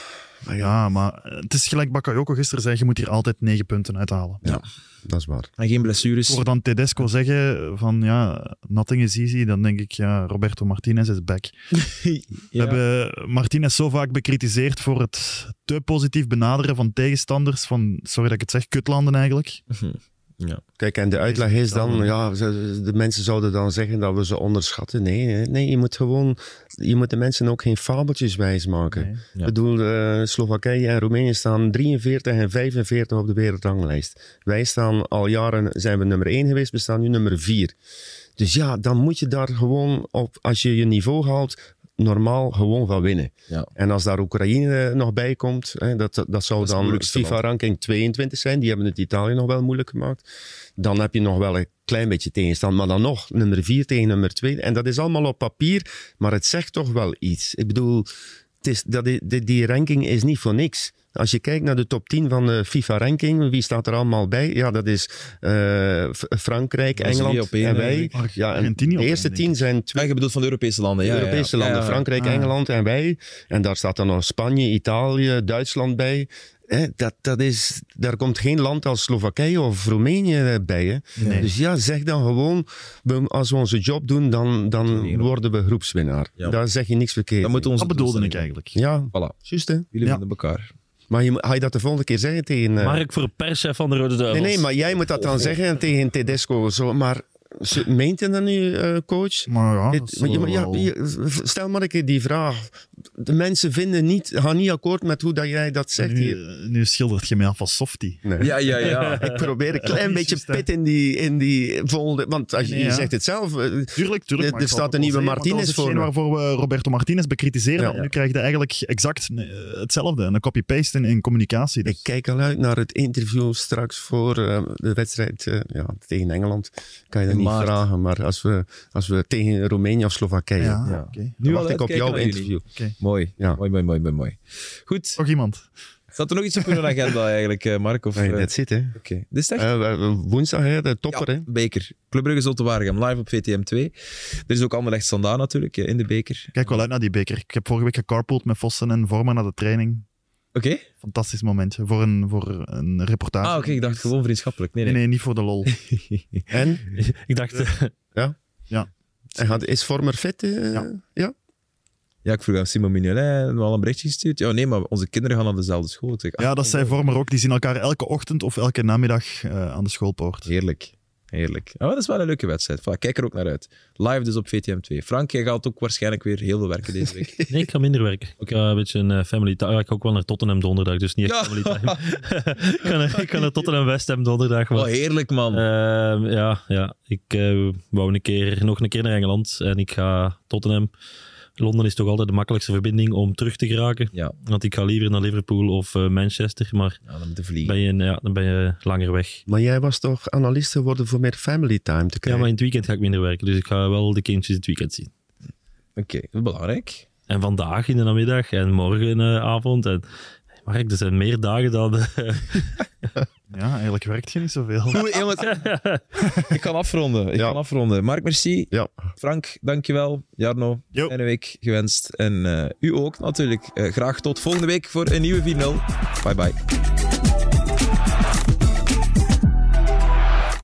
Maar ja, maar het is gelijk Bakayoko gisteren zei, je moet hier altijd negen punten uithalen. Ja, dat is waar. En geen blessures. Voor dan Tedesco zeggen van ja, nothing is easy, dan denk ik ja, Roberto Martinez is back. We Ja. hebben Martinez zo vaak bekritiseerd voor het te positief benaderen van tegenstanders van, sorry dat ik het zeg, kutlanden eigenlijk. Ja. Kijk, en de uitleg is dan, ja, ze- de mensen zouden dan zeggen dat we ze onderschatten. Nee, hè. nee je moet gewoon, je moet de mensen ook geen fabeltjes wijsmaken. Nee. Ja. Ik bedoel, eh, Slowakije en Roemenië staan drieënveertig en vijfenveertig op de wereldranglijst. Wij staan al jaren, zijn we nummer één geweest, we staan nu nummer vier. Dus ja, dan moet je daar gewoon op, als je je niveau haalt, normaal gewoon van winnen. Ja. En als daar Oekraïne nog bij komt, hè, dat, dat zou Dat is het dan moeilijkste land. FIFA-ranking tweeëntwintig zijn. Die hebben het Italië nog wel moeilijk gemaakt. Dan heb je nog wel een klein beetje tegenstand. Maar dan nog, nummer vier tegen nummer twee. En dat is allemaal op papier, maar het zegt toch wel iets. Ik bedoel, het is, dat, die, die ranking is niet voor niks. Als je kijkt naar de top tien van de FIFA-ranking, wie staat er allemaal bij? Ja, dat is uh, Frankrijk, Brazilië Engeland op één, en wij. eigenlijk. Ja, en Argentinië op de één, eerste denk tien ik. zijn twee Ja, je bedoelt van de Europese landen. Ja, Europese ja, ja. landen, Ja, ja. Frankrijk, Ah. Engeland en wij. En daar staat dan nog Spanje, Italië, Duitsland bij. Hè, dat, dat is, daar komt geen land als Slowakije of Roemenië bij. Hè. Nee. Dus ja, zeg dan gewoon, we- als we onze job doen, dan, dan worden we groepswinnaar. Ja. Daar zeg je niks verkeerd. Dat moeten we onze Dat bedoelde ik doelstelling eigenlijk. Ja, Voilà. juist hè. Jullie Ja. vinden elkaar. Maar je, moet- ga je dat de volgende keer zeggen tegen... eh, Mark voor perschef van de Rode Duivels. nee, nee, maar jij moet dat dan zeggen tegen Tedesco. Zo, maar ze- meent je dat nu, eh, coach? Maar ja, Dit- dat is maar je- wel- ja, je- stel maar een keer die vraag. De mensen vinden niet, gaan niet akkoord met hoe dat jij dat zegt hier. nu, nu schildert je mij af als softie. Nee. Ja, ja, ja. Ik probeer een klein niet beetje juist, hè. pit in die, in die volgende... Want als je, Nee, je ja. zegt het zelf... eh, Tuurlijk, tuurlijk. Er- maar er ik zal staat het een ook nieuwe wel zeggen, want Martinez dat is voor hetgeen me. waarvoor we Roberto Martinez bekritiseren. Ja. Nu krijg je eigenlijk exact eh, hetzelfde. Een copy-paste in, in communicatie. Dus. Ik kijk al uit naar het interview straks voor eh, de wedstrijd eh, ja, tegen Engeland. Kan je dat In niet maart. vragen, maar als we, als we tegen Roemenië of Slowakije... ja, Ja. oké. Nu Nu al wacht ik op uitkijken jouw naar jullie. interview. Mooi. Ja. Mooi, mooi, mooi, mooi, mooi. Goed. Nog iemand? Staat er nog iets op uw agenda eigenlijk, eh, Mark? Of, Nee, eh, dat zit, hè. Oké. Dit is het echt? Eh, we- woensdag, hè, de topper, Ja, hè. beker. Club Brugge Zulte Waregem, live op V T M twee. Er is ook Anderlecht Standaard natuurlijk, eh, in de beker. Kijk wel uit naar die beker. Ik heb vorige week gecarpooled met Vossen en Vormen naar de training. Oké? Fantastisch momentje. Voor een, voor een reportage. Ah, oké. Ik dacht gewoon vriendschappelijk. Nee, Nee, nee. nee, niet voor de lol. En? Ik dacht, eh, En gaat, is Vormer fit? eh? Ja. ja? Ja, ik vroeg aan Simon Mignolet al een berichtje gestuurd. Ja, nee, maar onze kinderen gaan naar dezelfde school. Ik zeg, ah, Ja, dat zei Vormer ook. Die zien elkaar elke ochtend of elke namiddag uh, aan de schoolpoort. Heerlijk. Heerlijk. Ja, maar dat is wel een leuke wedstrijd. Voilà, kijk er ook naar uit. Live dus op V T M twee. Frank, jij gaat ook waarschijnlijk weer heel veel werken deze week. nee, ik ga minder werken. Ik ga een beetje een eh, family time. Ja, ik ga ook wel naar Tottenham donderdag, dus niet echt Ja. family time. ik, ga naar, ik ga naar Tottenham West Ham donderdag. Maar, Oh, heerlijk, man. Ehm, ja, ja, ik eh, wou een keer, nog een keer naar Engeland en ik ga Tottenham. Londen is toch altijd de makkelijkste verbinding om terug te geraken. Ja, Want ik ga liever naar Liverpool of uh, Manchester, maar ja, dan moeten vliegen. ben je, ja, dan ben je langer weg. Maar jij was toch analist geworden voor meer family time te Ja, krijgen? maar in het weekend ga ik minder werken, dus ik ga wel de kindjes het weekend zien. Oké, dat is belangrijk. En vandaag in de namiddag en morgenavond. En Mark, er zijn meer dagen dan... Uh... Ja, eigenlijk werkt je niet zoveel. Goed, jongens. Ik kan afronden. Ik Ja. kan afronden. Mark, merci. Ja. Frank, dankjewel. Jarno, Jo. fijne week gewenst. En uh, u ook natuurlijk. Uh, graag tot volgende week voor een nieuwe vier nul. Bye bye.